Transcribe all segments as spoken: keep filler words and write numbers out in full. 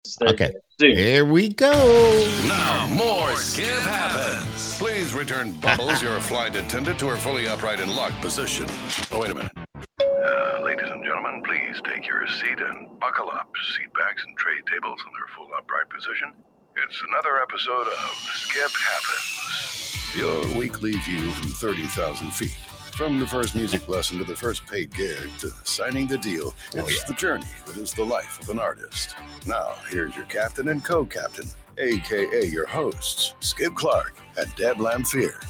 Okay, here we go. Now, more Skip Happens. Please return Bubbles, your flight attendant, to her fully upright and locked position. Oh, wait a minute. Uh, ladies and gentlemen, please take your seat and buckle up. Seat backs and tray tables in their full upright position. It's another episode of Skip Happens. Your weekly view from thirty thousand feet. From the first music lesson to the first paid gig to signing the deal, it's oh, yeah. the journey that is the life of an artist. Now, here's your captain and co-captain, a k a your hosts, Skip Clark and Deb Lamphere.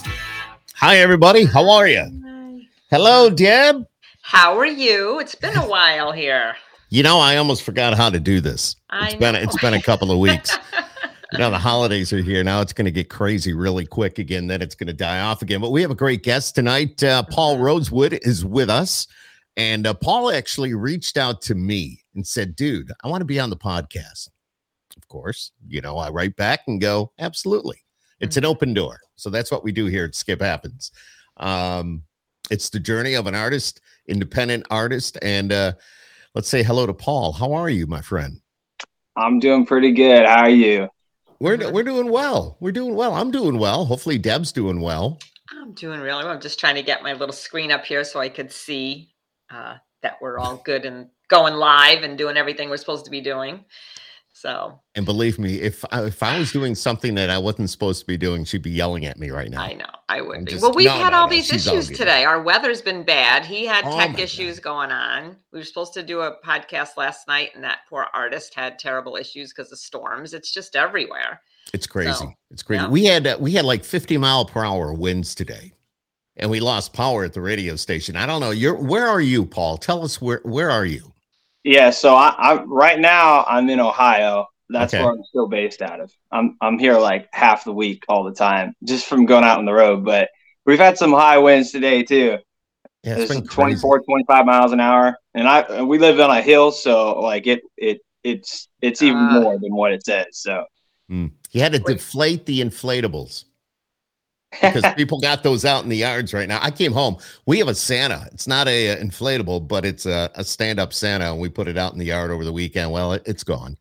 Hi, everybody. How are you? Hello, Deb. How are you? It's been a while here. You know, I almost forgot how to do this. I it's know. been it's been a couple of weeks. You know, the holidays are here. Now it's going to get crazy really quick again. Then it's going to die off again. But we have a great guest tonight. Uh, Paul Rosewood is with us. And uh, Paul actually reached out to me and said, dude, I want to be on the podcast. Of course, you know, I write back and go, absolutely. It's an open door. So that's what we do here at Skip Happens. Um, it's the journey of an artist, independent artist. And uh, let's say hello to Paul. How are you, my friend? I'm doing pretty good. How are you? We're we're doing well. We're doing well. I'm doing well. Hopefully Deb's doing well. I'm doing really well. I'm just trying to get my little screen up here so I could see uh, that we're all good and going live and doing everything we're supposed to be doing. So. And believe me, if I, if I was doing something that I wasn't supposed to be doing, she'd be yelling at me right now. I know. I would I'm be. Just, well, we've no, had no, all no, these issues all today. Our weather's been bad. He had oh tech issues God. going on. We were supposed to do a podcast last night, and that poor artist had terrible issues because of storms. It's just everywhere. It's crazy. So, it's crazy. Yeah. We had uh, we had like fifty mile per hour winds today, and we lost power at the radio station. I don't know. You're where are you, Paul? Tell us where where are you? Yeah, so I, I right now I'm in Ohio. That's okay. where I'm still based out of. I'm I'm here like half the week all the time, just from going out on the road. But we've had some high winds today too. Yeah, it's been twenty-four, twenty-five miles an hour, and I we live on a hill, so like it it it's it's even uh, more than what it says. So. Mm. He had to deflate the inflatables because people got those out in the yards right now. I came home. We have a Santa. It's not a, a inflatable, but it's a, a stand-up Santa, and we put it out in the yard over the weekend. Well, it, it's gone.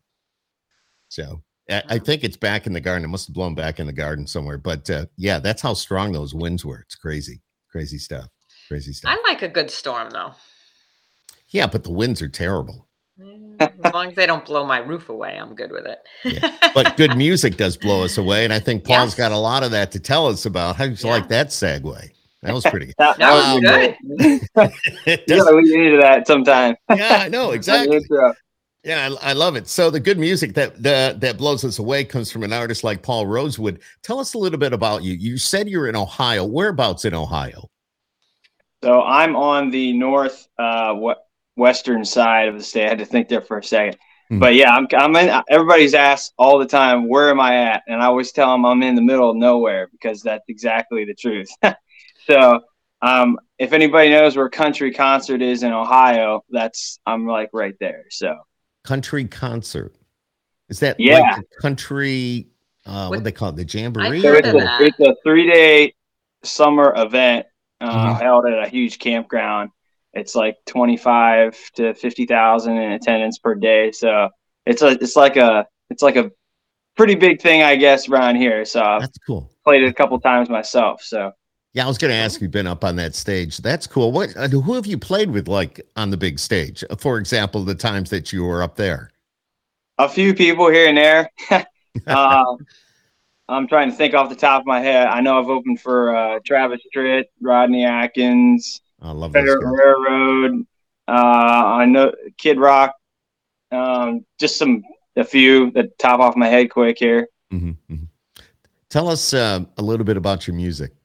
So I, I think it's back in the garden. It must have blown back in the garden somewhere. But uh, yeah, that's how strong those winds were. It's crazy, crazy stuff. Crazy stuff. I like a good storm, though. Yeah, but the winds are terrible. As long as they don't blow my roof away, I'm good with it. Yeah. But good music does blow us away, and I think Paul's yes. got a lot of that to tell us about. How did you yeah. like that segue? That was pretty good. that, that was um, good. You gotta lead into that sometime. Yeah, I know exactly. Yeah, I, I love it. So the good music that the, that blows us away comes from an artist like Paul Rosewood. Tell us a little bit about you. You said you're in Ohio. Whereabouts in Ohio? So I'm on the north uh, what. western side of the state. I had to think there for a second. Mm-hmm. But yeah, I'm, I'm in, everybody's asked all the time, where am I at? And I always tell them I'm in the middle of nowhere because that's exactly the truth. So um, if anybody knows where Country Concert is in Ohio, that's, I'm like right there. So Country Concert. Is that yeah. like the country, uh, what do they call it? The Jamboree? So it's, a, it's a three day summer event uh, mm-hmm. held at a huge campground. It's like twenty-five to fifty thousand in attendance per day. So it's a, it's like a, it's like a pretty big thing, I guess, around here. So I've that's cool. Played it a couple times myself. So yeah, I was going to ask you, been up on that stage. That's cool. What, uh, who have you played with like on the big stage? For example, the times that you were up there? A few people here and there. uh, I'm trying to think off the top of my head. I know I've opened for uh, Travis Tritt, Rodney Atkins, I love Federal Railroad. Uh, I know Kid Rock. Um, just some a few that top off my head quick here. Mm-hmm, mm-hmm. Tell us uh, a little bit about your music.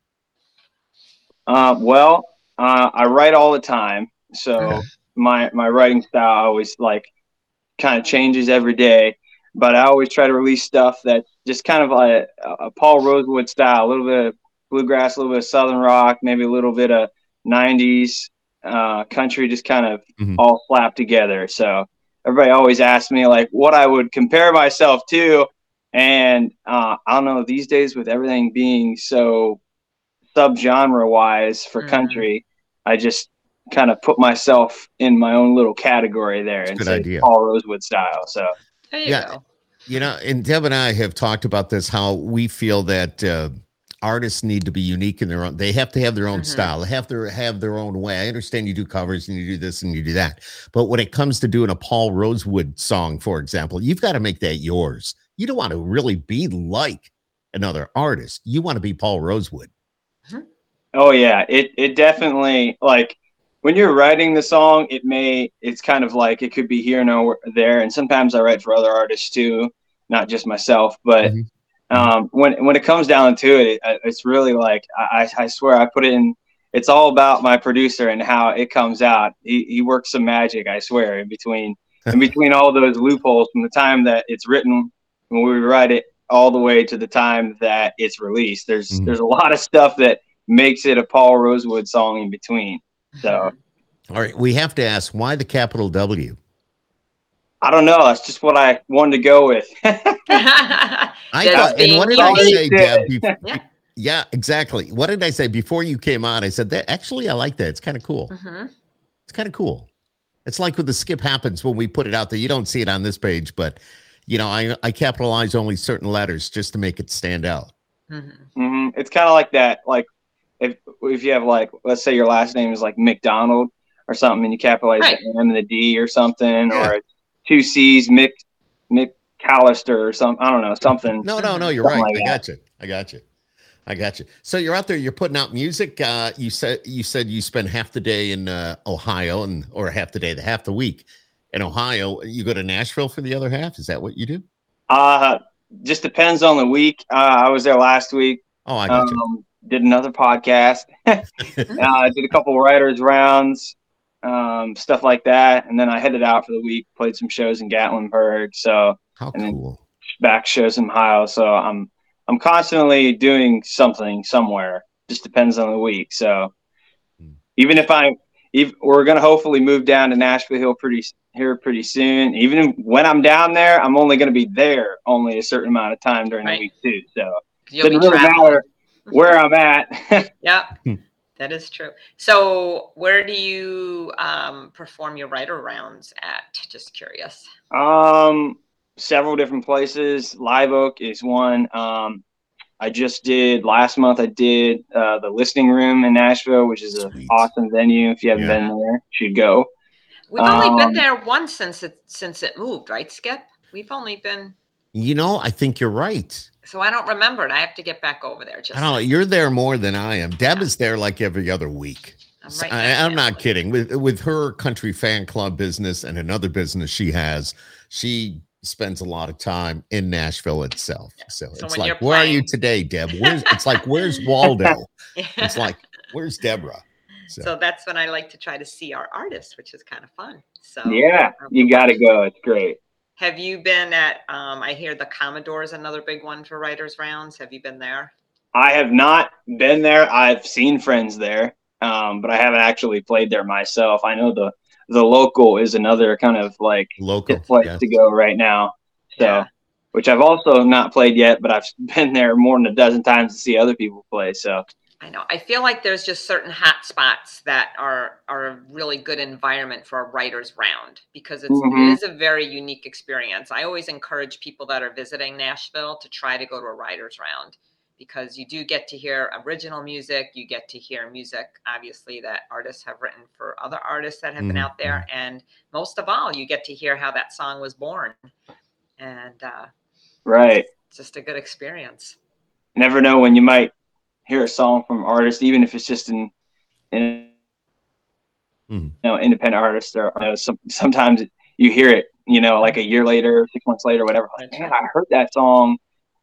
Uh, well, uh, I write all the time, so okay. my my writing style always like kind of changes every day. But I always try to release stuff that just kind of like a, a Paul Rosewood style, a little bit of bluegrass, a little bit of southern rock, maybe a little bit of nineties uh, country, just kind of mm-hmm. all slapped together. So everybody always asks me like what I would compare myself to. And uh, I don't know, these days with everything being so subgenre wise for mm-hmm. country, I just kind of put myself in my own little category there. That's and good say idea. Paul Rosewood style. So There you Yeah. go. You know, and Deb and I have talked about this, how we feel that uh, artists need to be unique in their own. They have to have their own Mhm. style. They have to have their own way. I understand you do covers and you do this and you do that. But when it comes to doing a Paul Rosewood song, for example, you've got to make that yours. You don't want to really be like another artist. You want to be Paul Rosewood. Oh yeah, it it definitely, like, when you're writing the song, it may it's kind of like it could be here and there, and sometimes I write for other artists too, not just myself. But Mhm. um, when when it comes down to it, it it's really like I, I swear I put it in. It's all about my producer and how it comes out. He he works some magic, I swear, in between in between all those loopholes from the time that it's written when we write it all the way to the time that it's released. There's Mhm. there's a lot of stuff that makes it a Paul Rosewood song in between. So All right. We have to ask, why the capital W? I don't know. That's just what I wanted to go with. I Just thought, and being what did I unique. say, Deb? bef- Yeah. Yeah, exactly. What did I say before you came on? I said that actually I like that. It's kind of cool. Mhm. It's kind of cool. It's like with the skip happens when we put it out there. You don't see it on this page, but you know, I I capitalize only certain letters just to make it stand out. Mhm. hmm It's kind of like that. Like if if you have, like, let's say your last name is like McDonald or something, and you capitalize Right. the M and the D or something, Yeah. or two C's, Mick McCallister or something. I don't know, something. No, no, no, you're Something right. like I that. got you. I got you. I got you. So you're out there, you're putting out music. Uh, you said you said you spend half the day in uh, Ohio and or half the day, the half the week in Ohio. You go to Nashville for the other half. Is that what you do? Uh, just depends on the week. Uh, I was there last week. Oh, I got you. Um, did another podcast. uh, did a couple writers rounds, um, stuff like that, and then I headed out for the week. Played some shows in Gatlinburg. So How and then cool. back shows in Ohio. So I'm I'm constantly doing something somewhere. Just depends on the week. So Hmm. even if I'm, if we're gonna hopefully move down to Nashville pretty here pretty soon. Even when I'm down there, I'm only gonna be there only a certain amount of time during Right. the week too. So You'll it be doesn't really traveling. matter where I'm at. Yeah, Hmm. that is true. So, where do you um, perform your writer rounds at? Just curious. um, several different places. Live Oak is one. Um, I just did last month. I did uh, the Listening Room in Nashville, which is an Sweet. awesome venue. If you haven't Yeah. been there, you should go. We've only been Um, there once since it since it moved, right, Skip? We've only been, You know, I think you're right. so I don't remember it. I have to get back over there. Just I don't know. You're there more than I am. Deb is there like every other week. I'm So right I, next I'm to not Emily. kidding. With with her country fan club business and another business she has, she spends a lot of time in Nashville itself. So, So it's when you're like, where are you playing- today, Deb? Where's it's like, where's Waldo? It's like, where's Deborah? So, So that's when I like to try to see our artists, which is kind of fun. So Yeah, um, you got to go. It's great. Have you been at? Um, I hear the Commodore is another big one for writers rounds. Have you been there? I have not been there. I've seen friends there, um, but I haven't actually played there myself. I know the the local is another kind of like local. hit place Yes. to go right now. So, Yeah. which I've also not played yet, but I've been there more than a dozen times to see other people play. So, I know. I feel like there's just certain hot spots that are are a really good environment for a writers round because it's Mhm. it is a very unique experience. I always encourage people that are visiting Nashville to try to go to a writers round because you do get to hear original music, you get to hear music obviously that artists have written for other artists that have been Mhm. out there, and most of all, you get to hear how that song was born, and uh, right. it's just a good experience. Never know when you might hear a song from an artist, even if it's just in, in Mhm. you know, independent artists. Or you know, some, sometimes you hear it, you know, like a year later, six months later, whatever. Like, That's man, right. I heard that song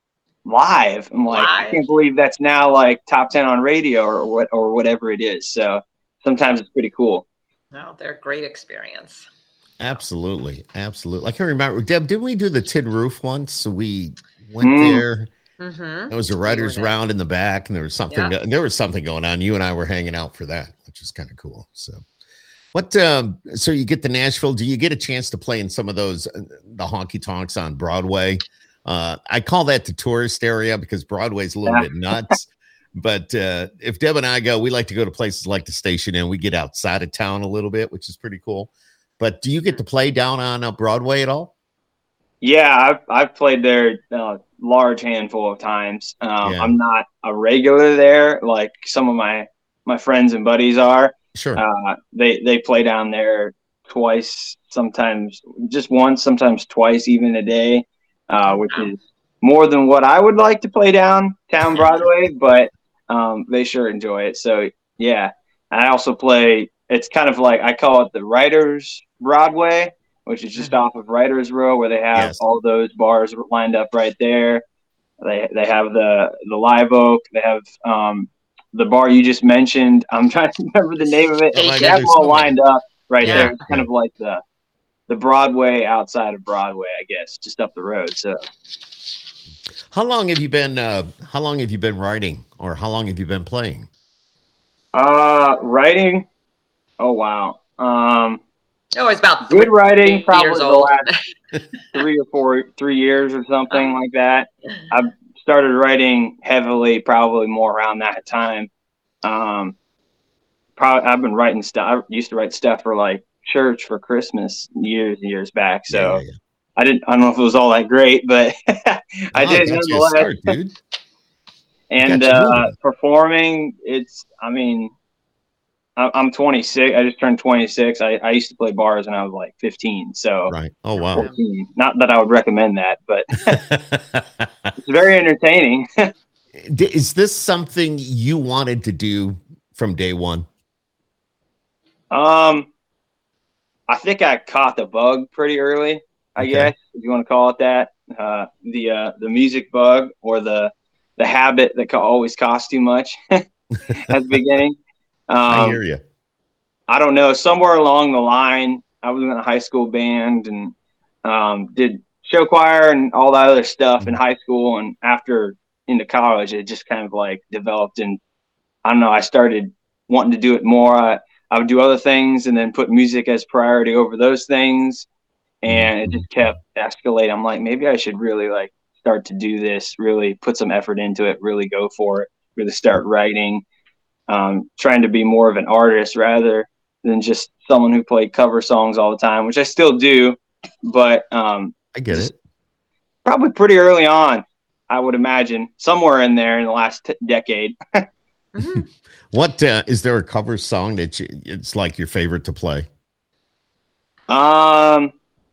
live. I'm like, I Live. can't believe that's now like top ten on radio or what or whatever it is. So sometimes it's pretty cool. No, they're a great experience. Absolutely. Absolutely. I can remember, Deb, didn't we do the Tin Roof once? So we went Mm. there. Mm-hmm. There was a writer's there. round in the back, and there was something. Yeah. There was something going on. You and I were hanging out for that, which is kind of cool. So, what? Um, so you get to Nashville. Do you get a chance to play in some of those uh, the honky tonks on Broadway? Uh, I call that the tourist area because Broadway's a little Yeah. bit nuts. But uh, if Deb and I go, we like to go to places like the Station Inn. We get outside of town a little bit, which is pretty cool. But do you get to play down on uh, Broadway at all? Yeah, I've I've played there a large handful of times. Um, Yeah. I'm not a regular there like some of my my friends and buddies are. Sure. Uh, they they play down there twice, sometimes just once, sometimes twice, even a day, uh, which Wow. is more than what I would like to play downtown Broadway, but um, they sure enjoy it. So yeah, I also play. It's kind of like I call it the Writers Broadway, which is just Mhm. off of Writers Row, where they have Yes. all those bars lined up right there. They they have the the Live Oak. They have um, the bar you just mentioned. I'm trying to remember the name of it. Oh my They God, have them there's all so many. lined up right Yeah. there. It's kind Yeah. of like the the Broadway outside of Broadway, I guess, just up the road. So How long have you been? Uh, how long have you been writing, or how long have you been playing? uh, writing. Oh wow. Um, Oh, it's about good three writing, years probably the old. last three or four, three years or something like that. I've started writing heavily, probably more around that time. Um, probably I've been writing stuff. I used to write stuff for like church for Christmas years and years back. So Yeah, yeah, I didn't. I don't know if it was all that great, but I Oh, did got you a nonetheless. start, dude. And got you uh, moving. performing, it's. I mean, I- I'm twenty-six. I just turned twenty-six. I, I used to play bars when I was like fifteen. So Right. Oh wow. fourteen. Not that I would recommend that, but it's very entertaining. Is this something you wanted to do from day one? Um, I think I caught the bug pretty early. I Okay. guess if you want to call it that, uh, the uh, the music bug or the the habit that co- always costs too much at the beginning. Um, I hear you. I don't know. Somewhere along the line, I was in a high school band and um, did show choir and all that other stuff in high school. And after into college, it just kind of like developed. And I don't know. I started wanting to do it more. I, I would do other things and then put music as priority over those things. And it just kept escalating. I'm like, maybe I should really like start to do this, really put some effort into it, really go for it, really start writing, um, trying to be more of an artist rather than just someone who played cover songs all the time, which I still do, but um, I get it. probably pretty early on, I would imagine, somewhere in there in the last t- decade. Mhm. What uh, is there a cover song that you, it's like your favorite to play? Um,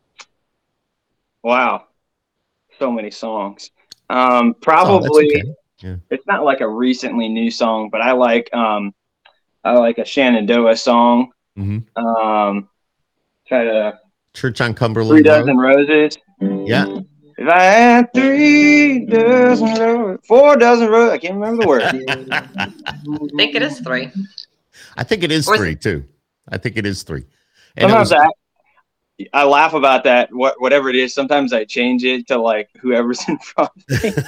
wow, so many songs. Um, Oh, probably that's okay. Yeah. it's not like a recently new song, but I like um, I like a Shenandoah song. Mhm. Um, try to Church on Three Cumberland Road. Dozen Roses. Yeah. If I had three dozen roses, four dozen roses, I can't remember the word. I think it is three. I think it is Or is three too. I think it is three. And it Sometimes was, I, I laugh about that. What whatever it is, sometimes I change it to like whoever's in front of me.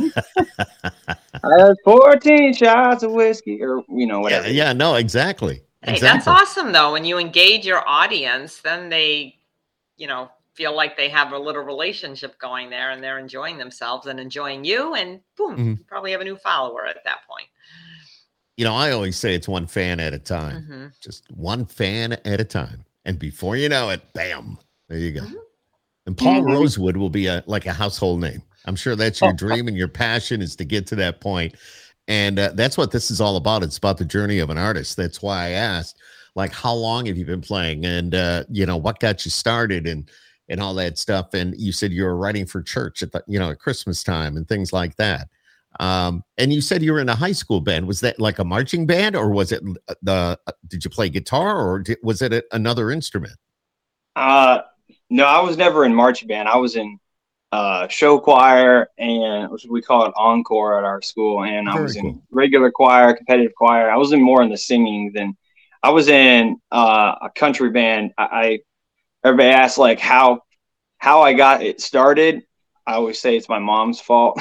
I had fourteen shots of whiskey, or you know yeah, whatever. yeah, no, exactly. Hey, exactly. that's awesome though. When you engage your audience, then they, you know, feel like they have a little relationship going there and they're enjoying themselves and enjoying you. And boom, Mhm. you probably have a new follower at that point. You know, I always say it's one fan at a time. Mhm. Just one fan at a time. And before you know it, bam, there you go. Mhm. And Paul Mhm. Rosewood will be a like a household name. I'm sure that's your dream and your passion is to get to that point. And uh, that's what this is all about. It's about the journey of an artist. That's why I asked, like, how long have you been playing? And, uh, you know, what got you started and and all that stuff. And you said you were writing for church at the, you know, at Christmas time and things like that. Um, and you said you were in a high school band. Was that like a marching band, or was it the? Did you play guitar, or did, was it a, another instrument? Uh, no, I was never in marching band. I was in uh, show choir, and which we call it encore at our school. And I Very was in cool. regular choir, competitive choir. I was in more in the singing than I was in uh, a country band. I, I everybody asks like how how I got it started. I always say it's my mom's fault.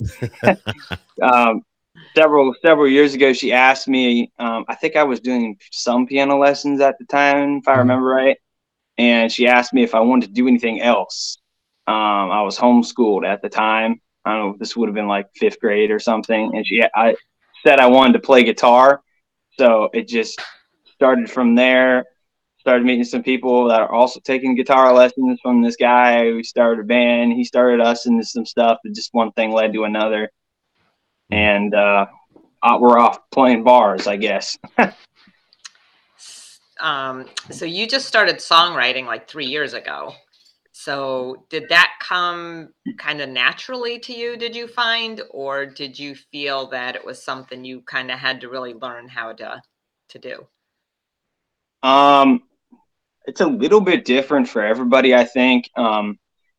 um, several several years ago, she asked me. Um, I think I was doing some piano lessons at the time, if I Mhm. remember right. And she asked me if I wanted to do anything else. Um, I was homeschooled at the time. I don't know. This would have been like fifth grade or something. And she, I said I wanted to play guitar, so it just started from there. started meeting some people that are also taking guitar lessons from this guy. We started a band. He started us into some stuff. And just one thing led to another. Mm. And uh, we're off playing bars, I guess. um, so you just started songwriting like three years ago. So did that come kind of naturally to you, did you find? Or did you feel that it was something you kind of had to really learn how to, to do? Um, it's a little bit different for everybody, I think. Um,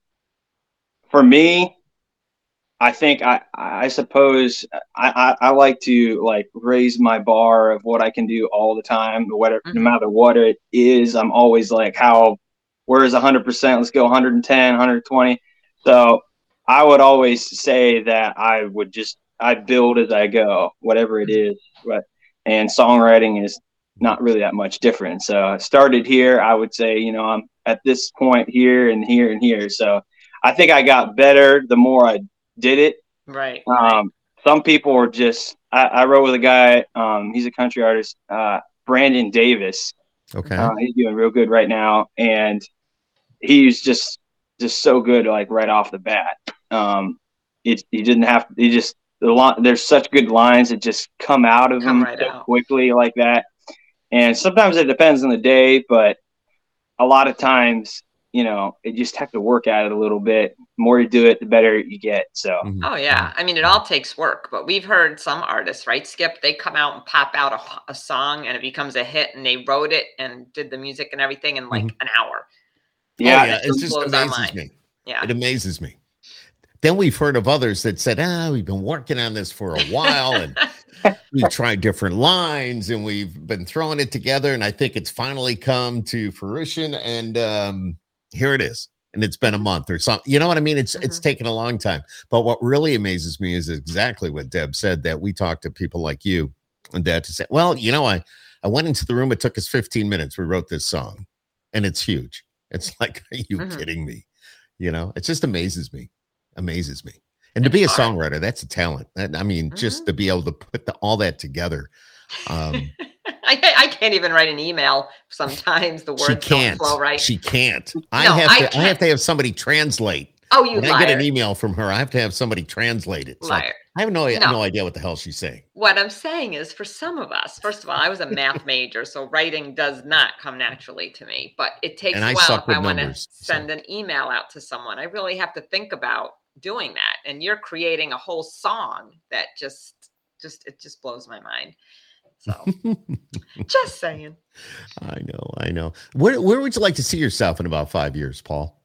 for me, I think I, I suppose I, I, I like to like raise my bar of what I can do all the time, whatever, mm-hmm. no matter what it is. I'm always like, how, where is one hundred percent? Let's go one hundred ten, one hundred twenty. So I would always say that I would just, I build as I go, whatever it is. But, and songwriting is not really that much different. So I started here. I would say, you know, I'm at this point here and here and here. So I think I got better the more I did it. Right. Um, right. Some people are just, I, I wrote with a guy, um, he's a country artist, uh, Brandon Davis. Okay. Uh, he's doing real good right now. And he's just, just so good, like right off the bat. Um, it, he didn't have, he just, the line, there's such good lines that just come out of come him right so out. quickly like that. And sometimes it depends on the day, but a lot of times, you know, you just have to work at it a little bit. The more you do it, the better you get. So, oh yeah, I mean, it all takes work. But we've heard some artists, right, Skip? They come out and pop out a, a song, and it becomes a hit, and they wrote it and did the music and everything in like mm-hmm. an hour. Yeah, oh, yeah. It just amazes me. Yeah, it amazes me. Then we've heard of others that said, "Ah, we've been working on this for a while, and we've tried different lines, and we've been throwing it together, and I think it's finally come to fruition, and um, here it is." And it's been a month or something. You know what I mean? It's mm-hmm. it's taken a long time. But what really amazes me is exactly what Deb said, that we talked to people like you and Dad to say, well, you know, I, I went into the room. It took us fifteen minutes. We wrote this song, and it's huge. It's like, are you mm-hmm. kidding me? You know, it just amazes me, amazes me. And to be a songwriter, that's a talent. I mean, mm-hmm. just to be able to put the, all that together. Um, I, I can't even write an email sometimes. The words don't flow right. She can't. I no, have I to. Can't. I have to have somebody translate. Oh, you when liar. I get an email from her, I have to have somebody translate it. So liar. I have no, no no idea what the hell she's saying. What I'm saying is, for some of us, first of all, I was a math major, so writing does not come naturally to me. But it takes and a I while suck if with I want to numbers, send so. an email out to someone. I really have to think about doing that, and you're creating a whole song that just, just it just blows my mind. So, just saying. I know, I know. Where where would you like to see yourself in about five years, Paul?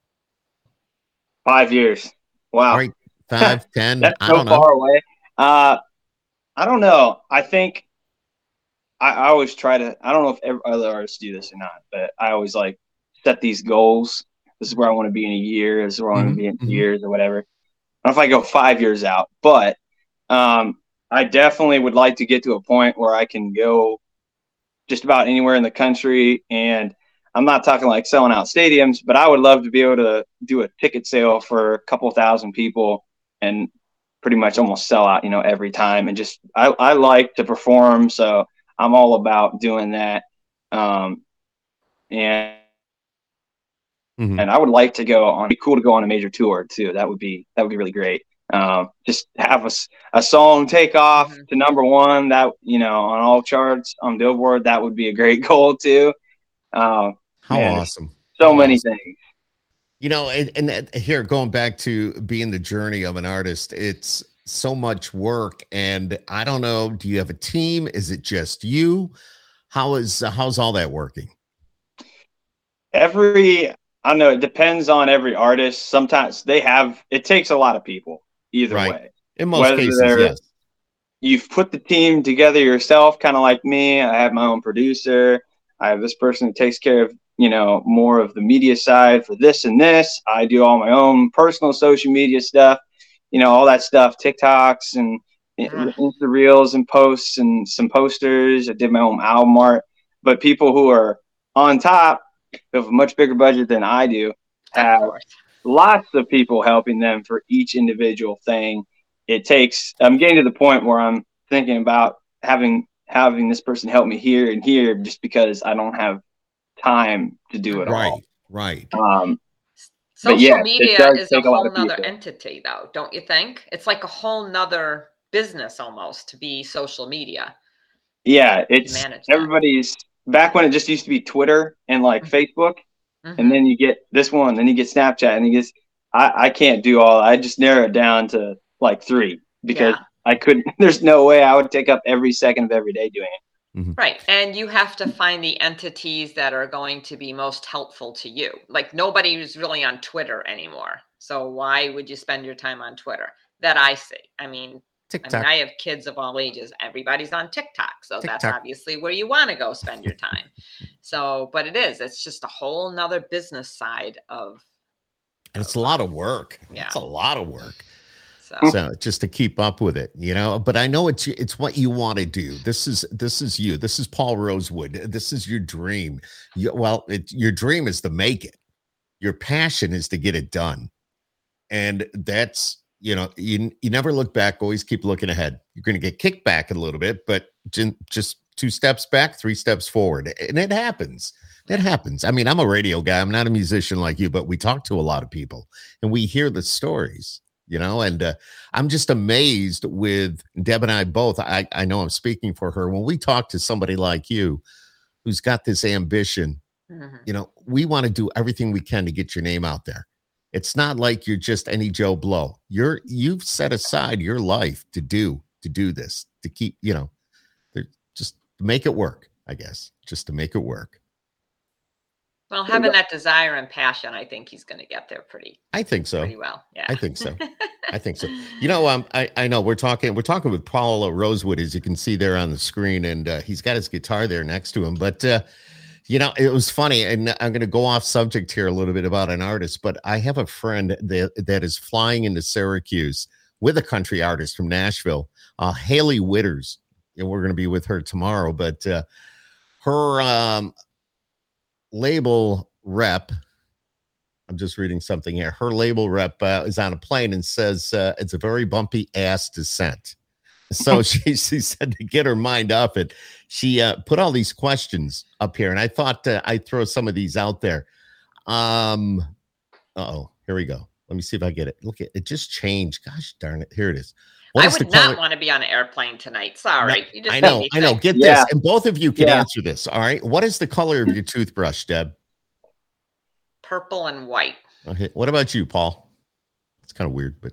Five years. Wow. All right, five, ten. That's I so don't know. far away. Uh, I don't know. I think I, I always try to. I don't know if every, other artists do this or not, but I always like set these goals. This is where I want to be in a year. This is where I want to be in mm-hmm. years or whatever. I don't know if I go five years out, but um. I definitely would like to get to a point where I can go just about anywhere in the country. And I'm not talking like selling out stadiums, but I would love to be able to do a ticket sale for a couple thousand people and pretty much almost sell out, you know, every time. And just, I, I like to perform. So I'm all about doing that. Um, and, mm-hmm. and I would like to go on, it'd be cool to go on a major tour too. That would be, that would be really great. Um, just have a, a song take off mm-hmm. to number one, that, you know, on all charts on Billboard, that would be a great goal too. Uh, How man, awesome. So How many awesome. things. You know, and, and here, going back to being the journey of an artist, it's so much work. And I don't know, do you have a team? Is it just you? How is, uh, how's all that working? Every, I don't know, it depends on every artist. Sometimes they have, it takes a lot of people. Either right. way, in most Whether cases, yes. You've put the team together yourself, kind of like me. I have my own producer. I have this person who takes care of, you know, more of the media side for this and this. I do all my own personal social media stuff, you know, all that stuff, TikToks and mm-hmm. Insta reels and posts and some posters. I did my own album art. But people who are on top, who have a much bigger budget than I do, have lots of people helping them for each individual thing. It takes, I'm getting to the point where I'm thinking about having, having this person help me here and here, just because I don't have time to do it Right, all. right. Um, Social yeah, it media does is a take a lot whole of nother people. entity, though, don't you think? It's like a whole nother business almost to be social media. Yeah, To it's manage that. everybody's back when it just used to be Twitter and like Facebook, Mhm. and then you get this one, then you get Snapchat, and you get. I, I can't do all. I just narrow it down to like three because Yeah. I couldn't. There's no way I would take up every second of every day doing it. Right. And you have to find the entities that are going to be most helpful to you. Like nobody is really on Twitter anymore. So why would you spend your time on Twitter? That I see. I mean, TikTok. I mean, I have kids of all ages. Everybody's on TikTok. So TikTok. that's obviously where you want to go spend your time. So, but it is, it's just a whole nother business side of. And it's a lot of work. Yeah. It's a lot of work. So, So just to keep up with it, you know, but I know it's it's what you want to do. This is this is you. This is Paul Rosewood. This is your dream. You, well, it, your dream is to make it. Your passion is to get it done. And that's, you know, you, you never look back, always keep looking ahead. You're going to get kicked back a little bit, but j- just two steps back, three steps forward. And it happens. It happens. I mean, I'm a radio guy. I'm not a musician like you, but we talk to a lot of people and we hear the stories. You know, and uh, I'm just amazed with Deb and I both. I, I know I'm speaking for her. When we talk to somebody like you who's got this ambition, mm-hmm. you know, we want to do everything we can to get your name out there. It's not like you're just any Joe Blow. You're you've set aside your life to do to do this, to keep, you know, just to make it work, I guess, just to make it work. Well, having that desire and passion, I think he's going to get there pretty. I think so. Pretty well. Yeah. I think so. I think so. You know, um, I, I know we're talking, we're talking with Paul Rosewood, as you can see there on the screen, and uh, he's got his guitar there next to him. But, uh, you know, it was funny, and I'm going to go off subject here a little bit about an artist, but I have a friend that, that is flying into Syracuse with a country artist from Nashville, uh, Haley Witters, and we're going to be with her tomorrow. But uh, her um, label rep, I'm just reading something here. Her label rep uh, is on a plane and says uh, it's a very bumpy ass descent. So she, she said to get her mind off it, she uh, put all these questions up here. And I thought uh, I'd throw some of these out there. Um, uh-oh, here we go. Let me see if I get it. Look, it, it just changed. Gosh darn it. Here it is. What I is would the color? not want to be on an airplane tonight. Sorry. No, You just I know, made me I know. think. Get Yeah. this. And both of you can Yeah. answer this. All right. What is the color of your toothbrush, Deb? Purple and white. Okay. What about you, Paul? It's kind of weird, but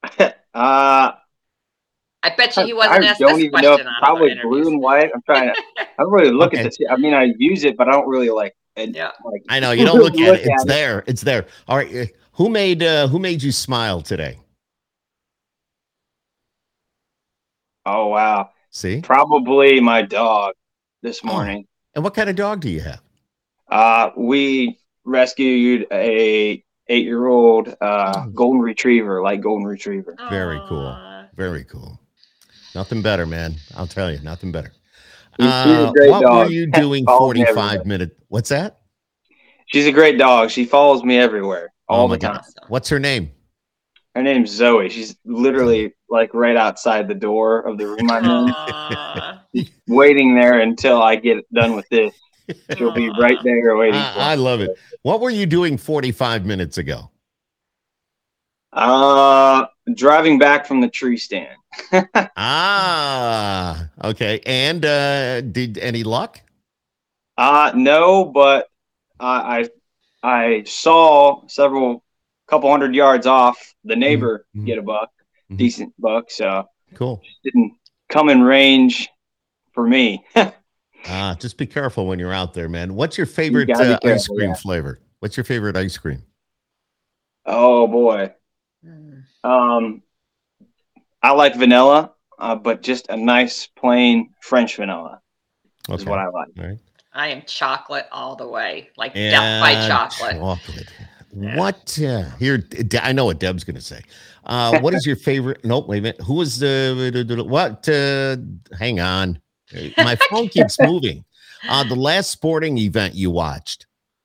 Uh, I bet you he wasn't I asked don't this even know. If, question on probably other blue interviews. and white. I'm trying to. I don't really look Okay. at this. I mean, I use it, but I don't really like. It, Yeah. like I know you don't look at Look it. It's at it. there. It's there. All right. uh, Who made uh, who made you smile today? Oh wow! See? Probably my dog this Oh. morning. And what kind of dog do you have? Uh, we rescued a eight-year-old uh, Oh. golden retriever, like golden retriever. Very cool. Aw. Very cool. Nothing better, man. I'll tell you, nothing better. She's- she's a Uh, great what dog. were you doing Follows me forty-five everywhere. minutes? What's that? She's a great dog. She follows me everywhere all Oh my the time. God. What's her name? Her name's Zoe. She's literally like right outside the door of the room I'm in, Aw. waiting there until I get done with this. She'll be right there waiting for I, I me. love it. What were you doing forty-five minutes ago? Uh, driving back from the tree stand. Ah, okay. And uh, did any luck? Uh, no, but I I, I saw several couple hundred yards off the neighbor Mhm. get a buck, Mhm. decent buck. So Cool. didn't come in range for me. Ah, just be careful when you're out there, man. What's your favorite gotta be uh, ice careful, cream yeah. flavor? What's your favorite ice cream? Oh boy. Mm. Um, I like vanilla, uh, but just a nice plain French vanilla is Okay. what I like. All right. I am chocolate all the way, like death by And chocolate. chocolate. Yeah. What uh, here? De- I know what Deb's going to say. Uh, what is your favorite? Nope. Wait a minute. Who was the what? Uh, hang on. My phone keeps moving. Uh, the last sporting event you watched.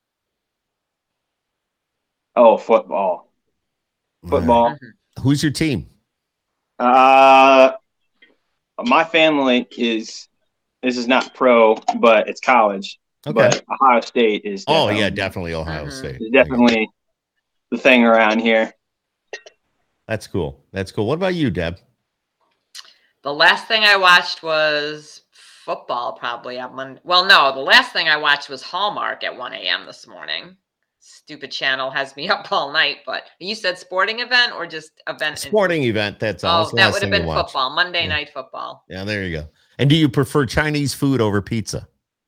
Oh, football. Football. Mhm. Who's your team? Uh, my family is, this is not pro, but it's college. Okay. But Ohio State is Oh, definitely, yeah, definitely Ohio Mhm. State. is definitely the thing around here. That's cool. That's cool. What about you, Deb? The last thing I watched was football, probably on Monday. Well, no, the last thing I watched was Hallmark at one a.m. this morning. Stupid channel has me up all night. But you said sporting event or just event? Sporting event. That's all. Oh, That's the that last would have thing you been watched. football. Monday Yeah. night football. Yeah, there you go. And do you prefer Chinese food over pizza?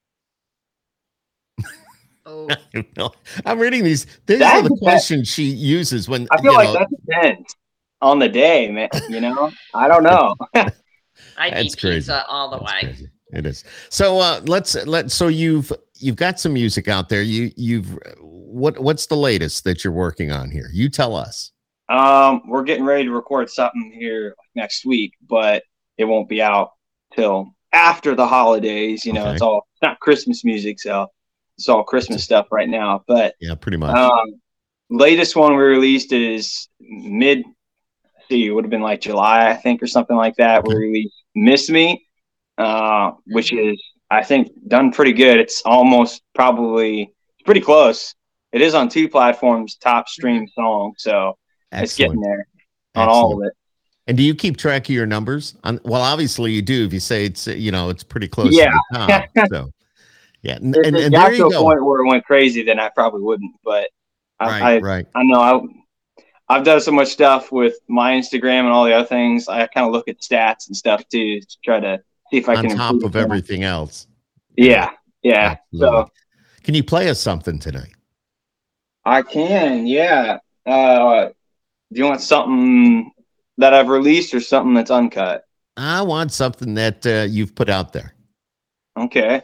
Oh, No, I'm reading these. These That are the depends. questions she uses when I feel you like know. that depends on the day, man. You know, I don't know. I'd That's eat crazy. pizza all the That's way. crazy. It is. So uh, let's let. So you've you've got some music out there. You you've what what's the latest that you're working on here? You tell us. Um, we're getting ready to record something here next week, but it won't be out till after the holidays. You know, Okay. it's all it's not Christmas music, so it's all Christmas stuff right now. But Yeah, pretty much. um, latest one we released is mid. See, it would have been like July, I think, or something like that. Okay. We released "Miss Me," uh, which is I think done pretty good. It's almost probably pretty close. It is on two platforms, top stream song, so it's getting Excellent. there on all of it. And do you keep track of your numbers? On, well, obviously you do. If you say it's you know it's pretty close Yeah. to the top. So yeah, and, If and, it and got there to you a go. point where it went crazy, then I probably wouldn't. But I, Right, I, right. I know I, I've done so much stuff with my Instagram and all the other things. I kind of look at stats and stuff too to try to see if I On can top improve of it. everything else. Yeah, yeah. Absolutely. So Can you play us something tonight? I can, yeah. Uh, do you want something that I've released or something that's uncut? I want something that uh, you've put out there. Okay.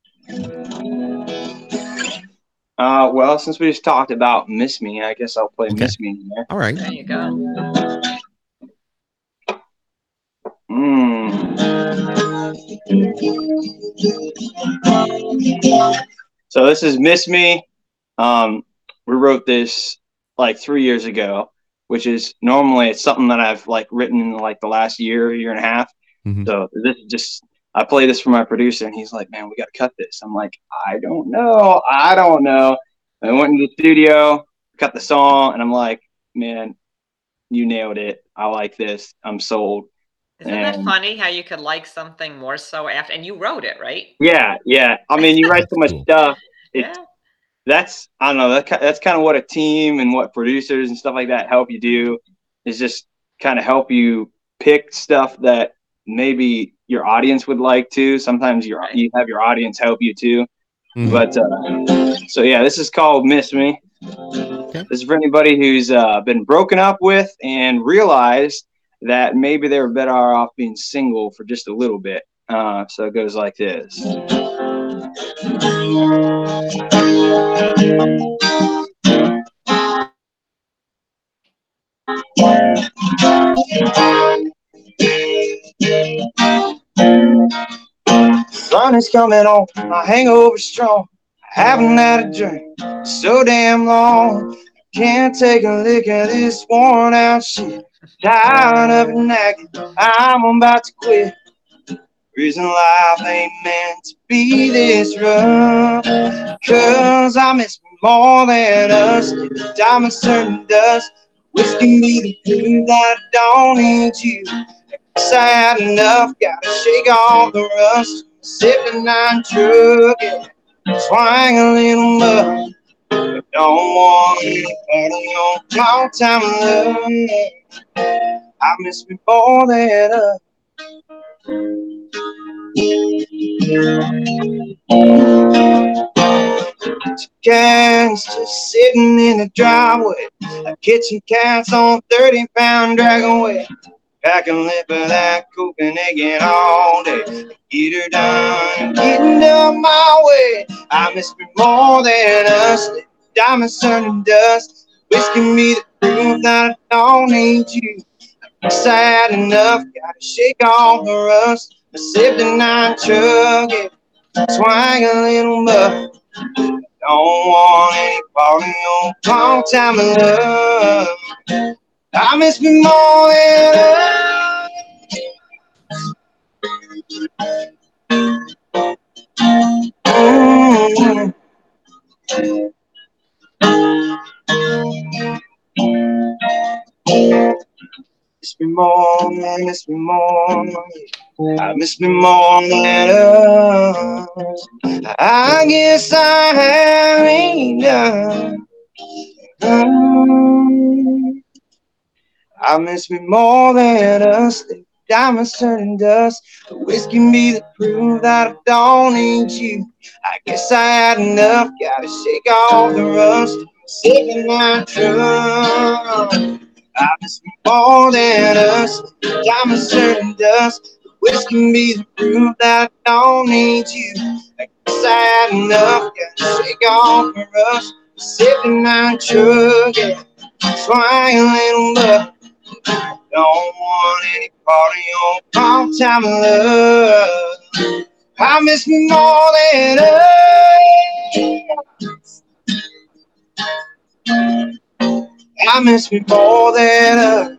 Uh, well, since we just talked about "Miss Me," I guess I'll play Okay. "Miss Me" in there. All right. There you go. Mm. So this is "Miss Me." Um, we wrote this like three years ago, which is normally it's something that I've like written in like the last year, year and a half. Mhm. So this is just I play this for my producer, and he's like, "Man, we got to cut this." I'm like, "I don't know, I don't know." I went into the studio, cut the song, and I'm like, "Man, you nailed it. I like this. I'm sold." Isn't that And- funny how you could like something more so after, and you wrote it, right? Yeah, yeah. I mean, you write so much Cool. stuff. It, Yeah. That's I don't know. That, ki- that's kind of what a team and what producers and stuff like that help you do is just kind of help you pick stuff that maybe your audience would like to. Sometimes your you have your audience help you too. Mhm. But uh, so yeah, this is called "Miss Me." This is for anybody who's uh, been broken up with and realized that maybe they were better off being single for just a little bit. Uh, so it goes like this. Sun is coming on, my hangover strong. I haven't had a drink so damn long. Can't take a lick of this worn out shit. Tired of it nagging, I'm about to quit. Reason life ain't meant to be this rough. Cause I miss more than us. Diamonds turn to dust. Whiskey me the proof that I don't need you. Sad enough, gotta shake off the rust. Sip the nine drug, yeah. Swang a little mud. But don't want any part of your long time love. I miss me more than us. Cans just sitting in the driveway. A kitchen cat's on thirty pound dragon weight. Packing lip of that Copenhagen all day. Get her done, getting up my way. I miss me more than us. Diamonds turning dust. Whiskey me the proof that I don't need you. Sad enough, gotta shake off the rust. I sip the nine chug, yeah. Swang a little mud. Don't want any part of your long time love. I miss me more than us. Mm-hmm. miss me more, I miss me more. I miss me more than us. I guess I have enough. Mm. I miss me more than us. The diamonds turning dust. The whiskey me the proof that I don't need you. I guess I had enough. Gotta shake off the rust. Sick my truck. I miss me more than us. The diamonds turning dust. The whiskey me the proof that I don't need you. I guess I had enough. Gotta shake off the rust. Sick my truck. Yeah. Flying little love. Don't want any part of your part-time love. I miss me more than us. I miss me more than us.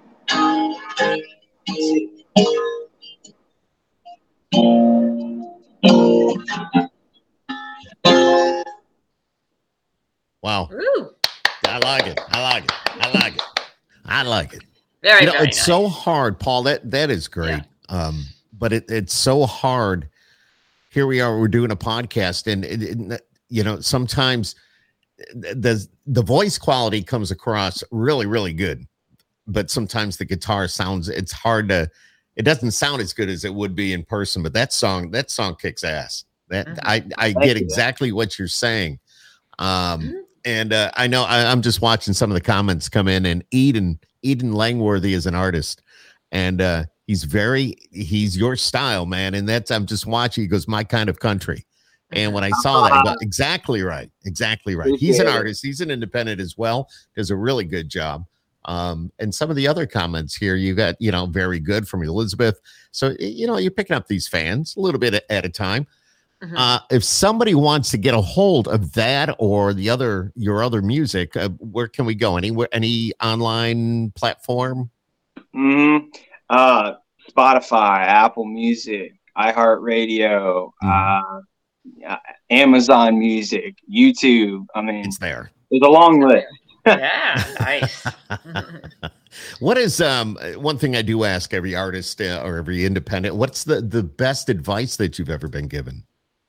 Wow. Ooh. I like it. I like it. I like it. I like it. Very, you know, very it's nice. so hard, Paul. That that is great. Yeah. Um, but it, it's so hard. Here we are. We're doing a podcast, and it, it, you know, sometimes the the voice quality comes across really, really good, but sometimes the guitar sounds. It's hard to. It doesn't sound as good as it would be in person. But that song, that song kicks ass. That mm-hmm. I I Thank get you. exactly what you're saying. Um, Mm-hmm. and uh, I know I, I'm just watching some of the comments come in, and Eden. Eden Langworthy is an artist, and uh, he's very, he's your style, man. And that's, I'm just watching, he goes, my kind of country. And when I saw that, I go, exactly right. Exactly right. He's an artist. He's an independent as well. Does a really good job. Um, and some of the other comments here, you got, you know, very good from Elizabeth. So, you know, you're picking up these fans a little bit at a time. Mm-hmm. Uh, if somebody wants to get a hold of that or the other, your other music, uh, where can we go? Anywhere, any online platform? Mm-hmm. Uh, Spotify, Apple Music, iHeartRadio, mm-hmm. uh, Amazon Music, YouTube. I mean, it's there. There's a long list. Yeah, nice. What is um one thing I do ask every artist uh, or every independent? What's the the best advice that you've ever been given?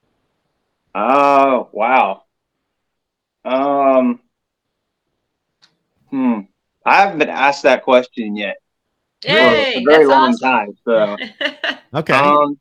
Oh, wow. Um, hmm. I haven't been asked that question yet. Yay, for a very that's long awesome. time. So, okay. Um,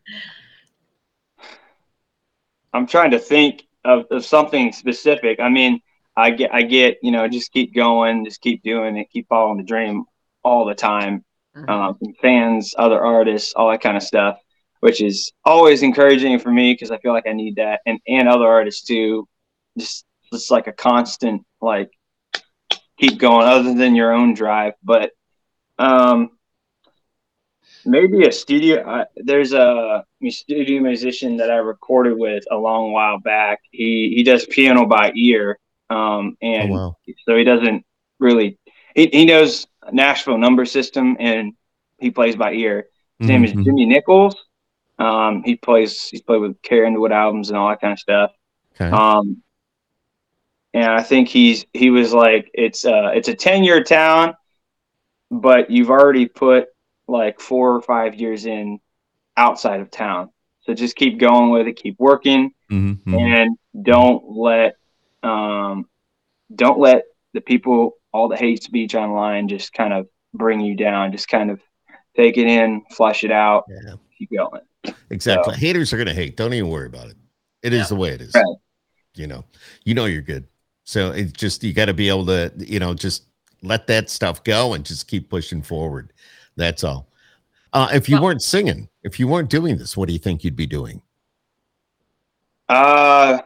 I'm trying to think of, of something specific. I mean, I get, I get, you know, just keep going, just keep doing it, keep following the dream all the time. Mm-hmm. Um, from fans, other artists, all that kind of stuff, which is always encouraging for me because I feel like I need that, and and other artists too. Just just like a constant, like, keep going, other than your own drive. But um, maybe a studio. Uh, there's a studio musician that I recorded with a long while back. He he does piano by ear, um, and oh, wow. so he doesn't really. He he knows Nashville number system, and he plays by ear. His mm-hmm. name is Jimmy Nichols. Um, he plays. He's played with Carrie Underwood albums and all that kind of stuff. Okay. Um, and I think he's he was like, it's uh it's a ten year town, but you've already put like four or five years in outside of town. So just keep going with it, keep working, mm-hmm. and don't let um don't let the people, all the hate speech online, just kind of bring you down. Just kind of take it in, flush it out, yeah. keep going. Exactly. So, haters are gonna hate. Don't even worry about it. It yeah. is the way it is. Right. You know, you know you're good. So it's just, you got to be able to, you know, just let that stuff go and just keep pushing forward. That's all. Uh, if you well, weren't singing, if you weren't doing this, what do you think you'd be doing? Uh,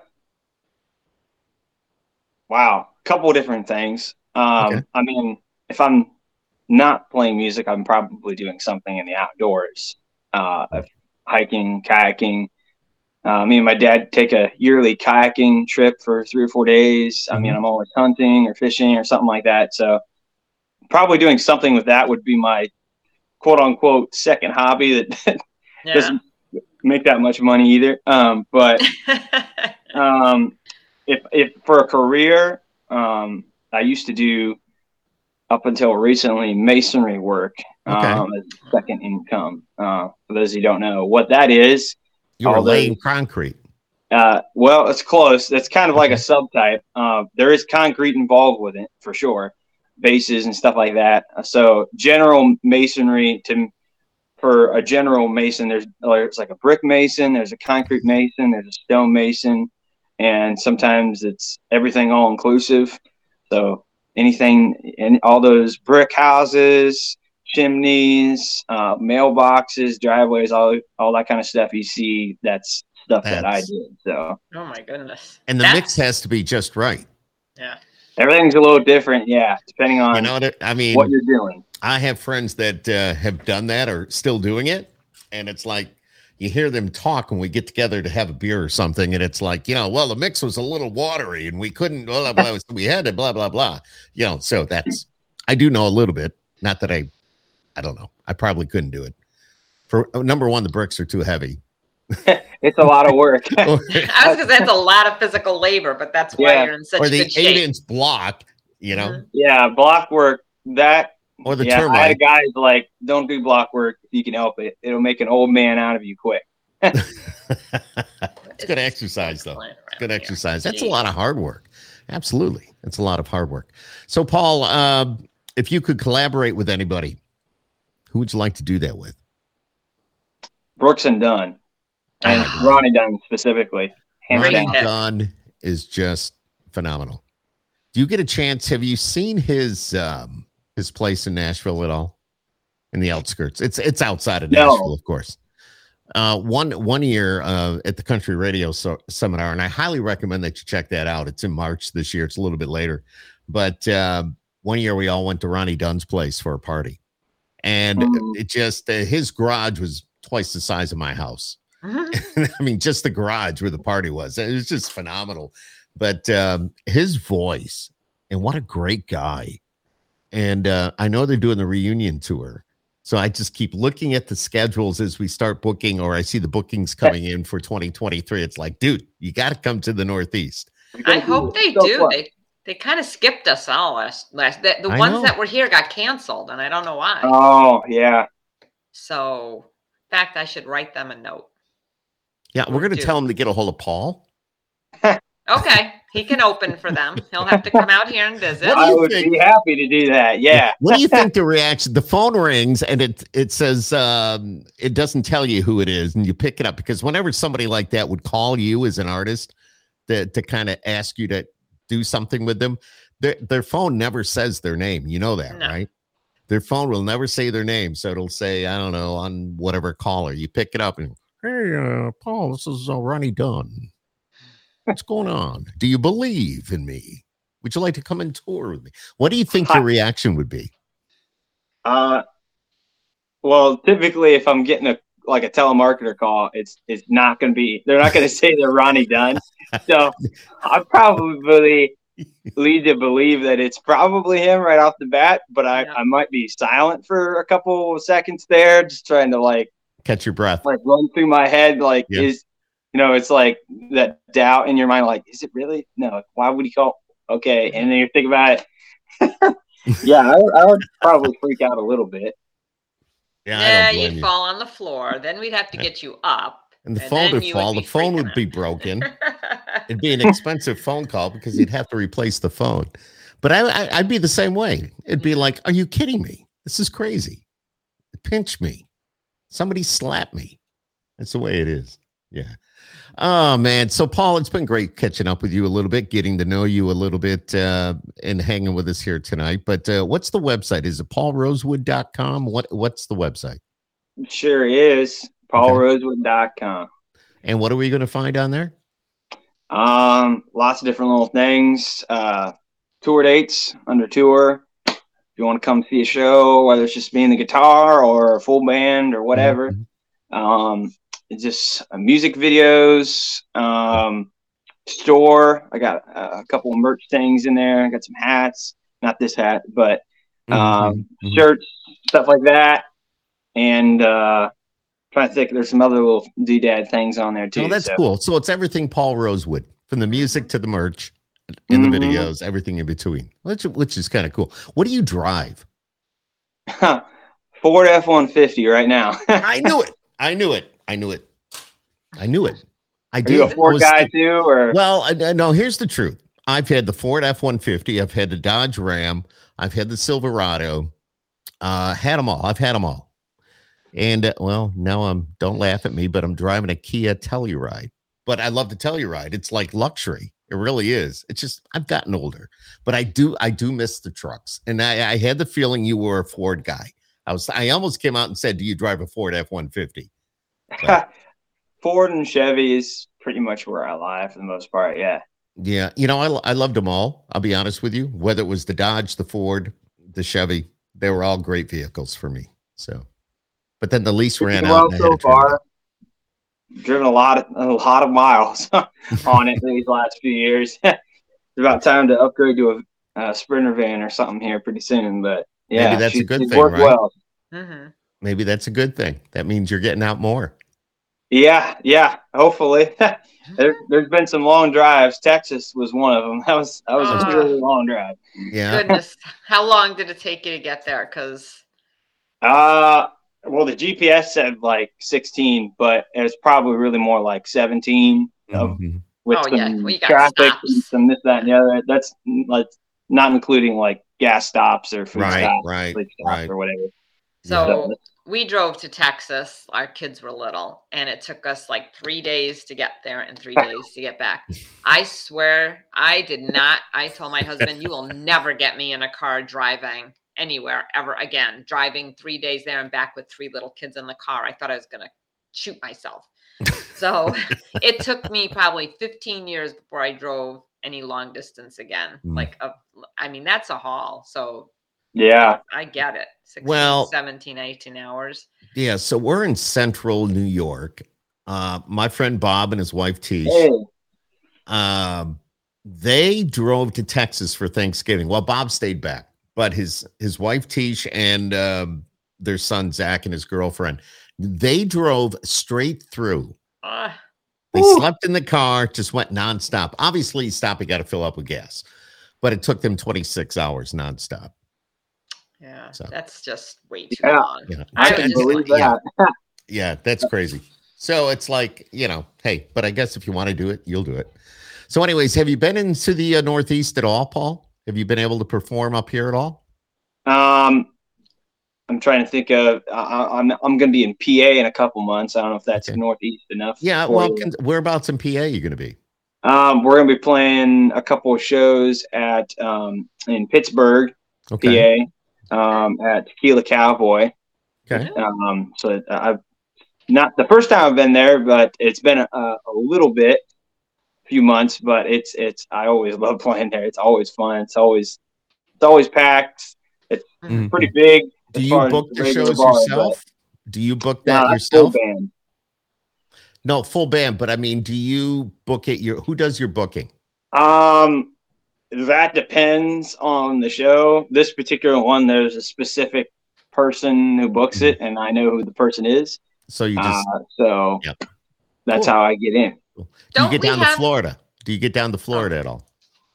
wow. A couple of different things. Um, okay. I mean, if I'm not playing music, I'm probably doing something in the outdoors, uh, okay. hiking, kayaking. Uh, me and my dad take a yearly kayaking trip for three or four days. I mm-hmm. mean, I'm always hunting or fishing or something like that. So probably doing something with that would be my quote unquote second hobby that yeah. doesn't make that much money either. Um, but um, if, if for a career, um, I used to do, up until recently, masonry work. Okay. um, as second income. Uh, for those who don't know what that is, You were although- laying concrete. Uh, well, it's close. It's kind of like Okay. a subtype. Uh, there is concrete involved with it for sure, bases and stuff like that. So general masonry to for a general mason, there's there's like a brick mason, there's a concrete mason, there's a stone mason, and sometimes it's everything all inclusive. So anything in all those brick houses, chimneys, uh, mailboxes, driveways, all all that kind of stuff you see, that's stuff that I That's- did. So Oh my goodness. And the That- mix has to be just right. Yeah. everything's a little different, yeah, depending on You know what I mean? what you're doing. I have friends that uh, have done that or still doing it. And it's like you hear them talk when we get together to have a beer or something. And it's like, you know, well, the mix was a little watery and we couldn't, blah, blah, blah. So we had to blah, blah, blah. You know, so that's, I do know a little bit. Not that I, I don't know. I probably couldn't do it. For number one, the bricks are too heavy. It's a lot of work. I was gonna say that's a lot of physical labor, but that's why Yeah. you're in such or the good shape. eight inch block, you know, Mhm. Yeah, block work, that or the yeah, I had a termite. guy who's like, don't do block work if you can help it. It'll make an old man out of you quick. It's good exercise, though. Flying around Good here. exercise. That's a Jeez. lot of hard work. Absolutely. It's a lot of hard work. So, Paul, uh, if you could collaborate with anybody, who would you like to do that with? Brooks and Dunn. And Ah. Ronnie Dunn specifically. Hands Great Ronnie down. pick. Dunn is just phenomenal. Do you get a chance? Have you seen his um, his place in Nashville at all? In the outskirts, it's it's outside of No. Nashville, of course. Uh, one one year uh, at the Country Radio so- Seminar, and I highly recommend that you check that out. It's in March this year. It's a little bit later, but uh, one year we all went to Ronnie Dunn's place for a party, and Mhm. it just uh, his garage was twice the size of my house. Mhm. I mean, just the garage where the party was. It was just phenomenal. But um, his voice, and what a great guy. And uh, I know they're doing the reunion tour. So I just keep looking at the schedules as we start booking, or I see the bookings coming in for twenty twenty-three. It's like, dude, you got to come to the Northeast. I hope they So do. fun. They they kind of skipped us all last last. The, the I ones know. that were here got canceled, and I don't know why. Oh, yeah. So, in fact, I should write them a note. Yeah, we're going to Dude. tell them to get a hold of Paul. Okay, he can open for them. He'll have to come out here and visit. What do I you would think? be happy to do that. Yeah. What do you think the reaction? The phone rings and it it says um, it doesn't tell you who it is, and you pick it up because whenever somebody like that would call you as an artist to to kind of ask you to do something with them, their their phone never says their name. You know that, No. right? Their phone will never say their name, so it'll say I don't know on whatever caller. You pick it up and hey, uh, Paul, this is uh, Ronnie Dunn. What's going on? Do you believe in me? Would you like to come and tour with me? What do you think Hi. your reaction would be? Uh, well, typically, if I'm getting a like a telemarketer call, it's it's not going to be. They're not going to say they're Ronnie Dunn. So I probably lead to believe that it's probably him right off the bat. But I, Yeah. I might be silent for a couple of seconds there, just trying to like Catch your breath. like run through my head. Like Yeah. is you know, it's like that doubt in your mind. Like, is it really? No. Why would he call? Okay, and then you think about it. Yeah, I, would- I would probably freak out a little bit. Yeah, I Yeah, don't blame you'd you. fall on the floor. Then we'd have to get you up. And the and phone then would you would fall. be The phone freaking would be out. broken. It'd be an expensive phone call because you'd have to replace the phone. But I, I, I'd be the same way. It'd be like, "Are you kidding me? This is crazy. Pinch me. Somebody slap me." That's the way it is. Yeah. Oh man. So Paul, it's been great catching up with you a little bit, getting to know you a little bit, uh, and hanging with us here tonight. But uh, what's the website? Is it paul rosewood dot com? What What's the website? Sure is. paul rosewood dot com. And what are we going to find on there? Um, lots of different little things. Uh, tour dates under tour. If you want to come see a show, whether it's just me and the guitar or a full band or whatever. Mhm. Um, it's just uh, music videos. Um, store. I got a, a couple of merch things in there. I got some hats. Not this hat, but um, Mhm. shirts, stuff like that. And uh, trying to think, there's some other little doodad things on there too. Oh, that's so. cool. So it's everything Paul Rosewood, from the music to the merch, in the Mhm. videos, everything in between, which which is kind of cool. What do you drive? Ford F one fifty right now. I knew it. I knew it. I knew it. I knew it. I Are did. you a Ford was guy the, too, or well, I, no. Here's the truth. I've had the Ford F one fifty. I've had the Dodge Ram. I've had the Silverado. Uh, had them all. I've had them all. And uh, well, now I'm. Don't laugh at me, but I'm driving a Kia Telluride. But I love the Telluride. It's like luxury. It really is. It's just I've gotten older, but I do. I do miss the trucks. And I, I had the feeling you were a Ford guy. I was. I almost came out and said, "Do you drive a Ford F one fifty?" Ford and Chevy is pretty much where I lie for the most part. Yeah. Yeah. You know, I, I loved them all. I'll be honest with you. Whether it was the Dodge, the Ford, the Chevy, they were all great vehicles for me. So, but then the lease ran well, out. And I so had to trim it far, up. driven a lot of a lot of miles on it these last few years. It's about time to upgrade to a, a Sprinter van or something here pretty soon. But yeah, Maybe that's she, a good she's thing, worked right? well. Mm-hmm. Maybe that's a good thing. That means you're getting out more. Yeah, yeah. Hopefully, there, there's been some long drives. Texas was one of them. That was that was Oh. a really long drive. Yeah. Goodness, how long did it take you to get there? Because Uh, well, the G P S said like sixteen, but it was probably really more like seventeen. Of, Mhm. with Oh, some yeah. Well, you got traffic stops. and some this, that, and the other. That's like not including like gas stops or food Right, stops, right, sleep stops right. or whatever. so So, we drove to Texas. Our kids were little, and it took us like three days to get there and three days to get back. I swear, I did not. I told my husband, "You will never get me in a car driving anywhere ever again. Driving three days there and back with three little kids in the car. I thought I was going to shoot myself." So it took me probably fifteen years before I drove any long distance again. Mm. Like, a, I mean, that's a haul. So yeah. I get it. sixteen, Well- seventeen, eighteen hours. Yeah. So we're in central New York. Uh, my friend Bob and his wife Tish, Hey, um, they drove to Texas for Thanksgiving. Well, Bob stayed back, but his his wife Tish and um, their son Zach and his girlfriend, they drove straight through. Uh, They Ooh. slept in the car, just went nonstop. Obviously, stopping got to fill up with gas, but it took them twenty-six hours nonstop. yeah, So- that's just way too Yeah. long. Yeah, I I was can just believe like- yeah. that. Yeah, that's crazy. So it's like, you know, hey, but I guess if you want to do it, you'll do it. So anyways, have you been into the uh, Northeast at all, Paul? Have you been able to perform up here at all? Um, I'm trying to think of. I, I'm I'm going to be in P A in a couple months. I don't know if that's Okay. northeast enough. Yeah, for well, you. can, whereabouts in P A are you going to be? Um, we're going to be playing a couple of shows at um in Pittsburgh, Okay. P A, um, at Tequila Cowboy. Okay. Um, so I've not the first time I've been there, but it's been a, a little bit, few months. But it's it's I always love playing there. It's always fun. It's always it's always packed. It's Mhm. pretty big. Do as you far as book the the regular shows bar, yourself? Do you book but- that No, that's full yourself? band. No, full band. But I mean, do you book it? Your who does your booking? Um, that depends on the show. This particular one, there's a specific person who books it, and I know who the person is. So you just Uh, so Yep. that's Cool. how I get in. do you Don't get we down to have- Florida? Do you get down to Florida at all?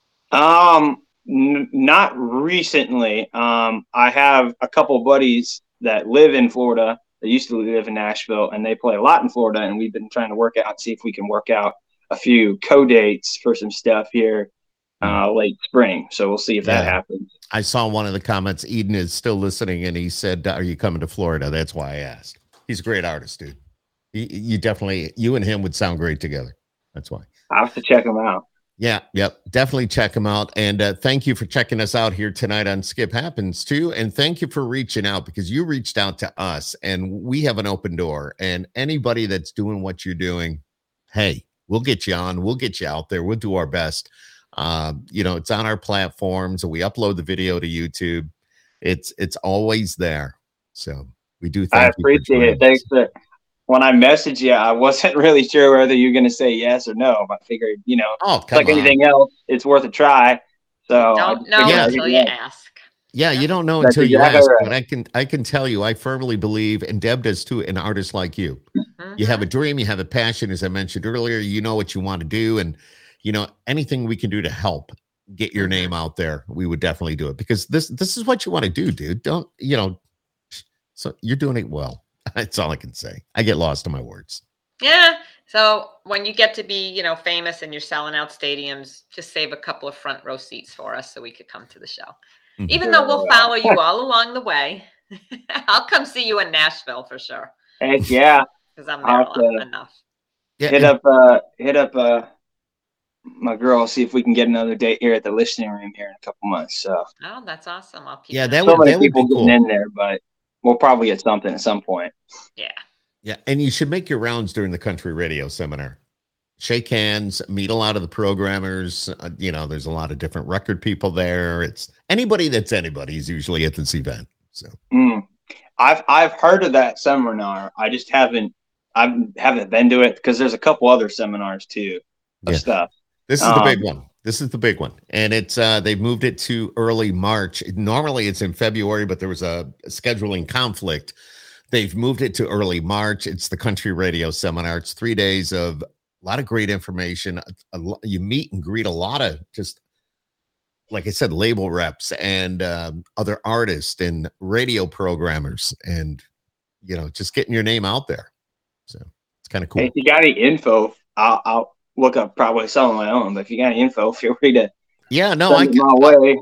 Um, n- not recently. Um, I have a couple buddies that live in Florida. They used to live in Nashville, and they play a lot in Florida. And we've been trying to work out, see if we can work out a few co-dates for some stuff here, uh, late spring. So we'll see if that Yeah. happens. I saw one of the comments. Eden is still listening, and he said, "Are you coming to Florida?" That's why I asked. He's a great artist, dude. You, you definitely, you and him would sound great together. That's why. I have to check them out. Yeah, yep. Definitely check him out. And uh, thank you for checking us out here tonight on Skip Happens too. And thank you for reaching out, because you reached out to us and we have an open door. And anybody that's doing what you're doing, hey, we'll get you on. We'll get you out there. We'll do our best. Um, you know, it's on our platforms. We upload the video to YouTube. It's it's always there. So we do. Thank I you for appreciate joining it. Thanks. us. For, when I messaged you, I wasn't really sure whether you're going to say yes or no. But I figured, you know, Oh, it's come like on. anything else, it's worth a try. So I Don't just know figured Yeah. I'd until hit you up. ask. Yeah, you don't know That's until you exactly ask. right. But I can I can tell you, I firmly believe, and Deb does too, an artist like you. You have a dream, you have a passion, as I mentioned earlier. You know what you want to do, and you know anything we can do to help get your name out there, we would definitely do it, because this this is what you want to do, dude. Don't you know? So you're doing it well. That's all I can say. I get lost in my words. Yeah. So when you get to be, you know, famous and you're selling out stadiums, just save a couple of front row seats for us so we could come to the show. Mm-hmm. Even though we'll follow you all along the way. I'll come see you in Nashville for sure. Heck yeah. Because I'm there to, enough. Yeah, hit up uh hit up uh my girl, see if we can get another date here at the listening room here in a couple months. So oh, that's awesome. I'll keep yeah, that would, so many that would people be cool. getting in there, but we'll probably get something at some point. Yeah. Yeah, and you should make your rounds during the country radio seminar. Shake hands, meet a lot of the programmers. Uh, you know, there's a lot of different record people there. It's anybody that's anybody is usually at this event. So mm. I've I've heard of that seminar. I just haven't I haven't been to it because there's a couple other seminars too of yeah. stuff. This is um, the big one. This is the big one, and it's uh, they've moved it to early March. Normally it's in February, but there was a scheduling conflict. They've moved it to early March. It's the country radio seminar. It's three days of a lot of great information. A, a, you meet and greet a lot of just, like I said, label reps and um, other artists and radio programmers, and you know, just getting your name out there. So it's kind of cool. Hey, if you got any info, I'll, I'll look up probably some of my own. But if you got any info, feel free to. Yeah, no, I can. My way.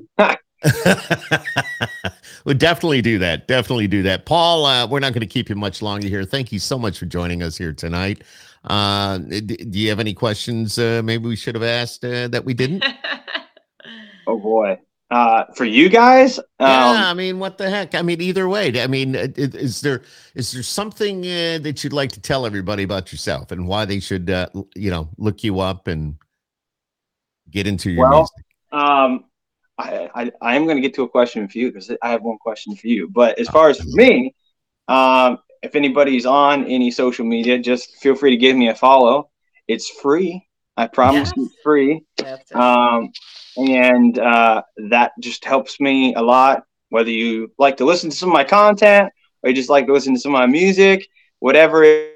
We'll definitely do that. Definitely do that. Paul, uh, we're not going to keep you much longer here. Thank you so much for joining us here tonight. Uh, d- do you have any questions uh, maybe we should have asked uh, that we didn't? Oh, boy. Uh, for you guys? Um, yeah, I mean, what the heck? I mean, either way. I mean, is, is there is there something uh, that you'd like to tell everybody about yourself and why they should, uh, you know, look you up and get into your well, music? Um, I, I, I am going to get to a question for you because I have one question for you. But as far as for me, um, if anybody's on any social media, just feel free to give me a follow. It's free. I promise Yes. it's free. That's it. Um, and uh, that just helps me a lot. Whether you like to listen to some of my content or you just like to listen to some of my music, whatever it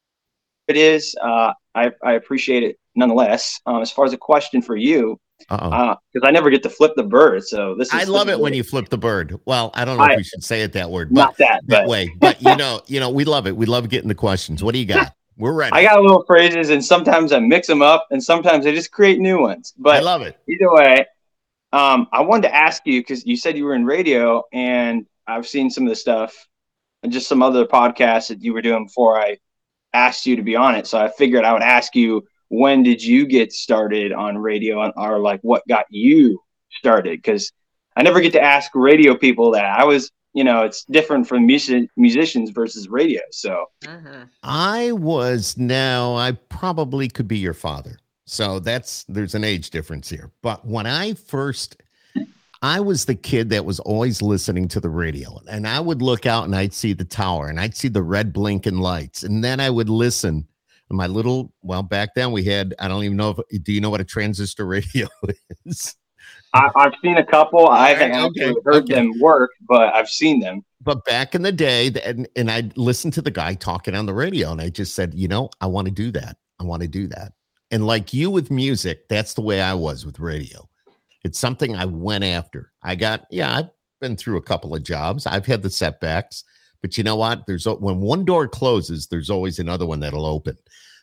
is, uh, I, I appreciate it nonetheless. Um, as far as a question for you, Uh-oh. because uh, I never get to flip the bird, so this is. I love this it is when it. you flip the bird. Well, I don't know I, if we should say it that word, but not that, that but way. But you know, you know, we love it. We love getting the questions. What do you got? We're ready. I got little phrases, and sometimes I mix them up, and sometimes I just create new ones. But I love it. Either way, um, I wanted to ask you because you said you were in radio, and I've seen some of the stuff and just some other podcasts that you were doing before I asked you to be on it. So I figured I would ask you, when did you get started on radio, or like what got you started? Because I never get to ask radio people that. I was, you know, it's different from music, musicians versus radio. So Mhm. I was now, I probably could be your father. So that's, there's an age difference here. But when I first, I was the kid that was always listening to the radio, and I would look out and I'd see the tower and I'd see the red blinking lights. And then I would listen. My little, well, back then we had, I don't even know if, do you know what a transistor radio is? I, I've seen a couple. I haven't right, actually okay, heard okay. them work, but I've seen them. But back in the day, and, and I listened to the guy talking on the radio, and I just said, you know, I want to do that. I want to do that. And like you with music, that's the way I was with radio. It's something I went after. I got, yeah, I've been through a couple of jobs. I've had the setbacks, but you know what? There's when one door closes, there's always another one that'll open.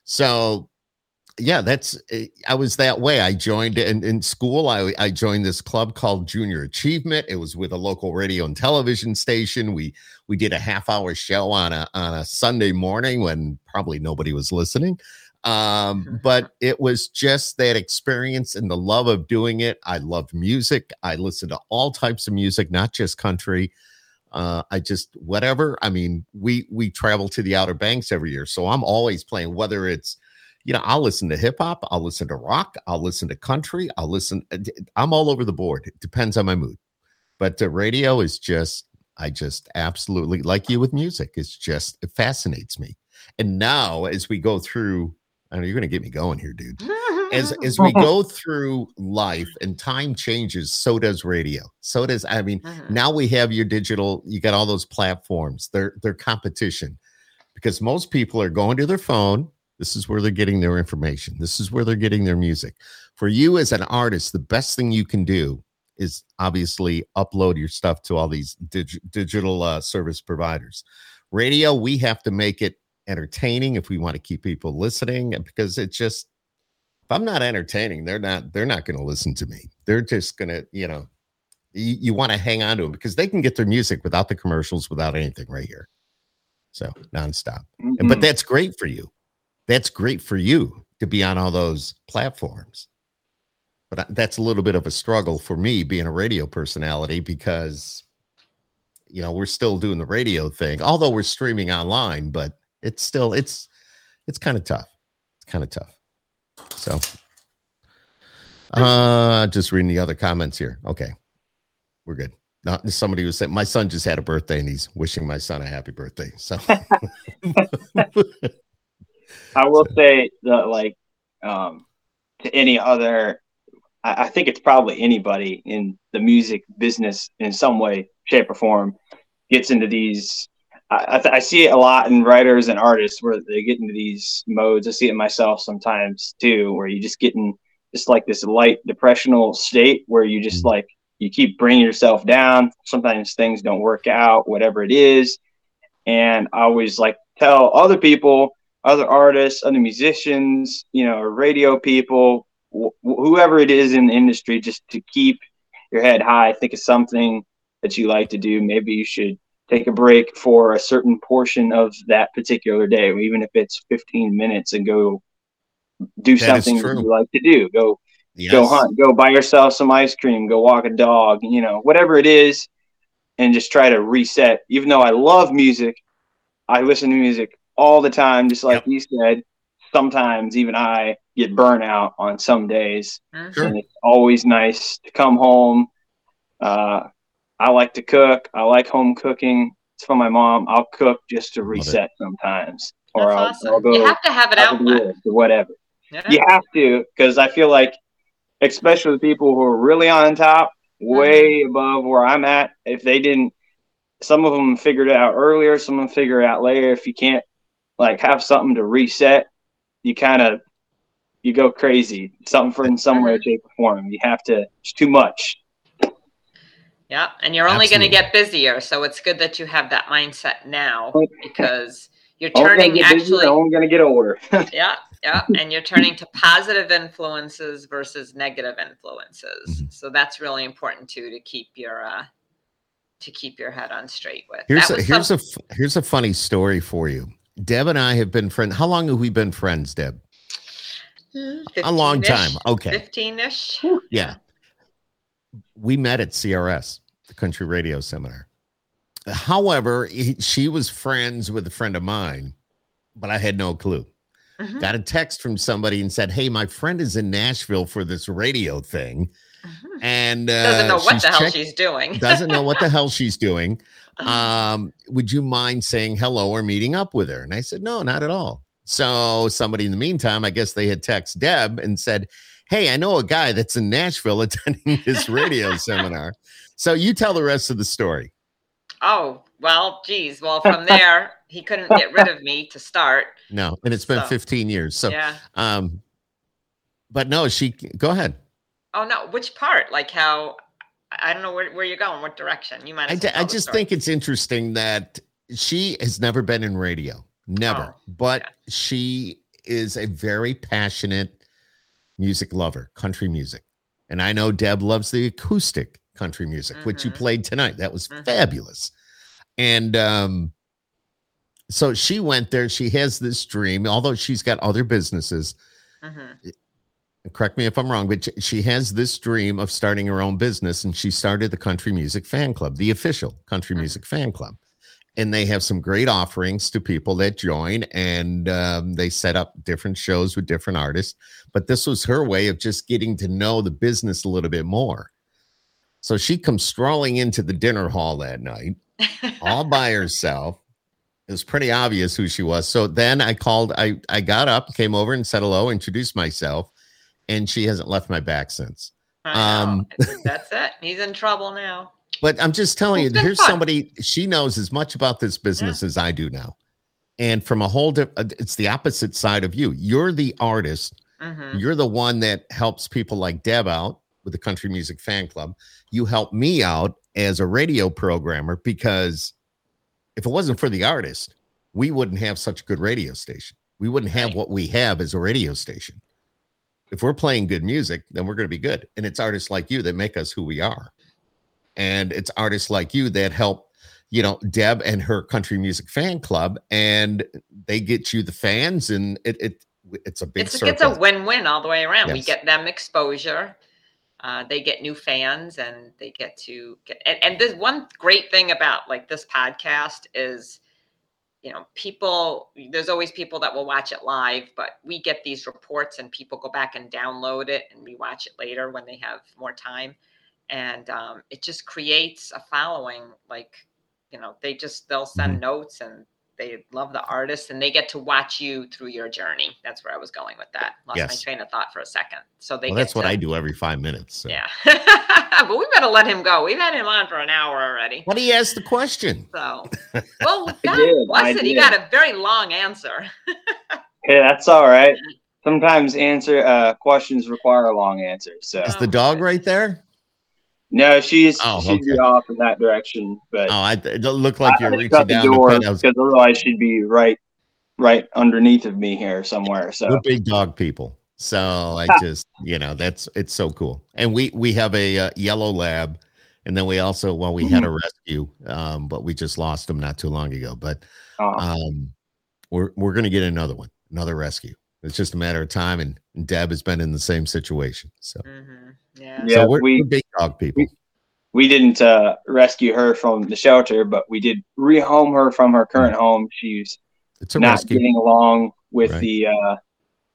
So yeah, that's, I was that way. I joined in, in school. I, I joined this club called Junior Achievement. It was with a local radio and television station. We, we did a half hour show on a, on a Sunday morning when probably nobody was listening. Um, but it was just that experience and the love of doing it. I loved music. I listened to all types of music, not just country. Uh, I just, whatever. I mean, we, we travel to the Outer Banks every year. So I'm always playing, whether it's, you know, I'll listen to hip hop, I'll listen to rock, I'll listen to country, I'll listen. I'm all over the board. It depends on my mood. But the radio is just, I just absolutely, like you with music, it's just, it fascinates me. And now as we go through, I know you're going to get me going here, dude. As as we go through life and time changes, so does radio. So does, I mean, Uh-huh. now we have your digital, you got all those platforms. They're, they're competition because most people are going to their phone. This is where they're getting their information. This is where they're getting their music. For you as an artist, the best thing you can do is obviously upload your stuff to all these dig- digital uh, service providers. Radio, we have to make it entertaining if we want to keep people listening, because it's just, if I'm not entertaining, they're not, they're not going to listen to me. They're just going to, you know, you, you want to hang on to them because they can get their music without the commercials, without anything right here. So nonstop. Mm-hmm. And, but that's great for you. That's great for you to be on all those platforms. But that's a little bit of a struggle for me being a radio personality, because, you know, we're still doing the radio thing, although we're streaming online, but it's still, it's, it's kind of tough. It's kind of tough. So, uh, just reading the other comments here. Okay. We're good. Not somebody who said, my son just had a birthday and he's wishing my son a happy birthday. So I will so. say that, like, um, to any other, I, I think it's probably anybody in the music business in some way, shape, or form gets into these. I, I, I see it a lot in writers and artists where they get into these modes. I see it myself sometimes too, where you just get in just like this light depressional state where you just like, you keep bringing yourself down. Sometimes things don't work out, whatever it is. And I always like tell other people, other artists, other musicians, you know, radio people, wh- whoever it is in the industry, just to keep your head high. Think of something that you like to do. Maybe you should take a break for a certain portion of that particular day, even if it's fifteen minutes, and go do That something is true. that you like to do. Go, Yes. go hunt, go buy yourself some ice cream, go walk a dog, you know, whatever it is, and just try to reset. Even though I love music, I listen to music all the time, just like Yep. you said. Sometimes even I get burnout on some days. Mhm. And it's always nice to come home. Uh, I like to cook. I like home cooking. It's from my mom. I'll cook just to Love reset sometimes, or That's I'll, awesome. I'll go You have to have an out to the outlet. woods or whatever. Yeah. You have to, because I feel like, especially the people who are really on top, way above where I'm at, if they didn't, some of them figured it out earlier, some of them figure it out later. If you can't like have something to reset, you kind of, you go crazy. Something for in some way, shape, or form. You have to, it's too much. Yeah, and you're only going to Absolutely. get busier, so it's good that you have that mindset now, because you're Only gonna turning get busier, actually, only gonna get older. yeah, yeah, and you're turning to positive influences versus negative influences. Mhm. So that's really important too, to keep your uh, to keep your head on straight with. Here's That a, was here's some- a f- here's a funny story for you. Deb and I have been friends. How long have we been friends, Deb? A long time. fifteen-ish, Okay. fifteen-ish. Yeah. We met at C R S, the Country Radio Seminar. However, he, she was friends with a friend of mine, but I had no clue. Mhm, Got a text from somebody and said, "Hey, my friend is in Nashville for this radio thing, mhm. and uh, Doesn't know what she's the hell check- she's doing. doesn't know what the hell she's doing. Um, would you mind saying hello or meeting up with her?" And I said, "No, not at all." So somebody in the meantime, I guess they had texted Deb and said, "Hey, I know a guy that's in Nashville attending this radio seminar." So you tell the rest of the story. Oh, well, geez. Well, from there, he couldn't get rid of me to start. No, and it's been So, fifteen years. So, yeah. um, but no, she go ahead. Oh, no. Which part? Like how, I don't know where, where you're going, what direction. You might I, have d- said I all the just story. think it's interesting that she has never been in radio, never, Oh, but yeah. she is a very passionate music lover, country music. And I know Deb loves the acoustic country music, which you Mhm. played tonight. That was Mhm. fabulous. And um, so she went there. She has this dream, although she's got other businesses. Mhm. Correct me if I'm wrong, but she has this dream of starting her own business, and she started the Country Music Fan Club, the official Country Mhm. Music Fan Club. And they have some great offerings to people that join, and um, they set up different shows with different artists. But this was her way of just getting to know the business a little bit more. So she comes strolling into the dinner hall that night, all by herself. It was pretty obvious who she was. So then I called, I, I got up, came over and said hello, introduced myself, and she hasn't left my back since. I know. Um, That's it. He's in trouble now. But I'm just telling It's you, been here's fun. somebody, she knows as much about this business as I do now. And from a whole, di- uh, it's the opposite side of you. You're the artist. Mhm. You're the one that helps people like Deb out. with the Country Music Fan Club. You help me out as a radio programmer, because if it wasn't for the artist, we wouldn't have such a good radio station. We wouldn't have what we have as a radio station. If we're playing good music, then we're going to be good. And it's artists like you that make us who we are. And it's artists like you that help, you know, Deb and her Country Music Fan Club, and they get you the fans, and it, it it's a big it's, circle. It's a win-win all the way around. Yes. We get them exposure. Uh, they get new fans, and they get to get, and, and this one great thing about like this podcast is, you know, people, there's always people that will watch it live, but we get these reports and people go back and download it and we watch it later when they have more time. And um, it just creates a following. Like, you know, they just, they'll send mm-hmm. notes, and they love the artist, and they get to watch you through your journey. That's where I was going with that. Lost yes. my train of thought for a second. So they well, get that's to, what I do every five minutes. So. Yeah. But we better let him go. We've had him on for an hour already. But he asked the question. So, well, God did, bless it. He got a very long answer. Yeah, that's all right. Sometimes answer uh, questions require a long answer. So is the dog right there? No, she's oh, she'd okay. be off in that direction. But oh, I, it looked like you're I reaching down the door, to pet. Was, because otherwise she'd be right, right underneath of me here somewhere. So we're big dog people. So I just, you know, that's it's so cool. And we we have a uh, yellow lab, and then we also well we mm-hmm. had a rescue, um, but we just lost him not too long ago. But oh. um, we're we're gonna get another one, another rescue. It's just a matter of time, and, and Deb has been in the same situation. So. Mm-hmm. Yeah, yeah so we're, we, we're big dog people. We, we didn't uh, rescue her from the shelter, but we did rehome her from her current mm-hmm. home. She's it's a not rescue. getting along with right. the. Uh, it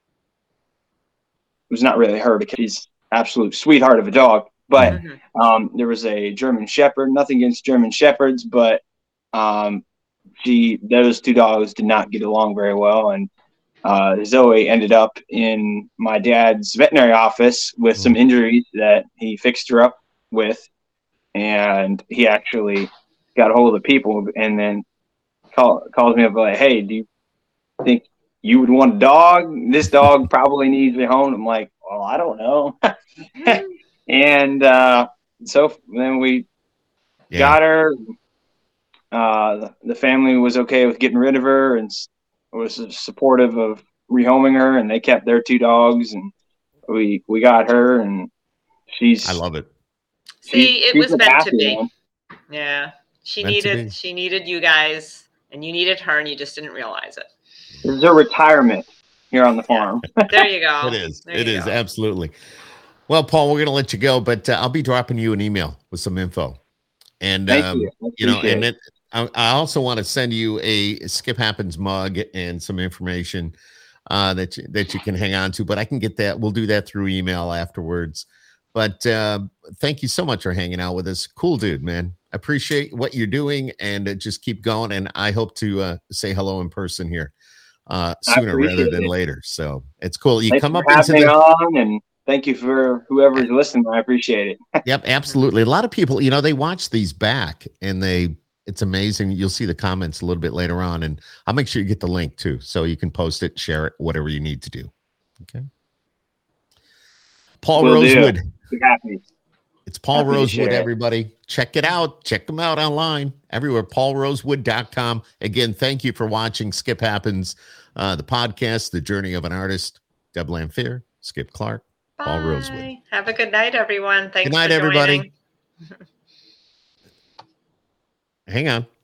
was not really her, because she's absolute sweetheart of a dog. But mm-hmm. um, there was a German Shepherd. Nothing against German Shepherds, but um, she those two dogs did not get along very well, and. Uh, Zoe ended up in my dad's veterinary office with some injuries that he fixed her up with. And he actually got a hold of the people and then call, calls me up like, hey, do you think you would want a dog? This dog probably needs a home. I'm like, well, I don't know. and uh, so then we yeah. got her. Uh, the, the family was okay with getting rid of her, and was supportive of rehoming her, and they kept their two dogs, and we we got her, and she's I love it. See, it was meant to be. Man. Yeah. She meant needed she needed you guys, and you needed her, and you just didn't realize it. This is a retirement here on the farm. There you go. It is. There it is go. Absolutely. Well, Paul, we're going to let you go, but uh, I'll be dropping you an email with some info. And Thank um, you. you know, and it, I, I also want to send you a Skip Happens mug and some information uh, that you, that you can hang on to. But I can get that. We'll do that through email afterwards. But uh, thank you so much for hanging out with us. Cool dude, man. I appreciate what you're doing, and uh, just keep going. And I hope to uh, say hello in person here uh, sooner rather than it. later. So it's cool. You Thanks come for up into the on, and thank you for whoever's listening. I appreciate it. Yep, absolutely. A lot of people, you know, they watch these back, and they it's amazing. You'll see the comments a little bit later on, and I'll make sure you get the link too, so you can post it, share it, whatever you need to do. Okay. Paul Will Rosewood. Happy. It's Paul Happy Rosewood, everybody. Check it out. Check them out online, everywhere. paul rosewood dot com. Again, thank you for watching Skip Happens, uh, the podcast, The Journey of an Artist. Deb Lamphere, Skip Clark, Bye. Paul Rosewood. Have a good night, everyone. Thanks good night, for everybody. Hang on.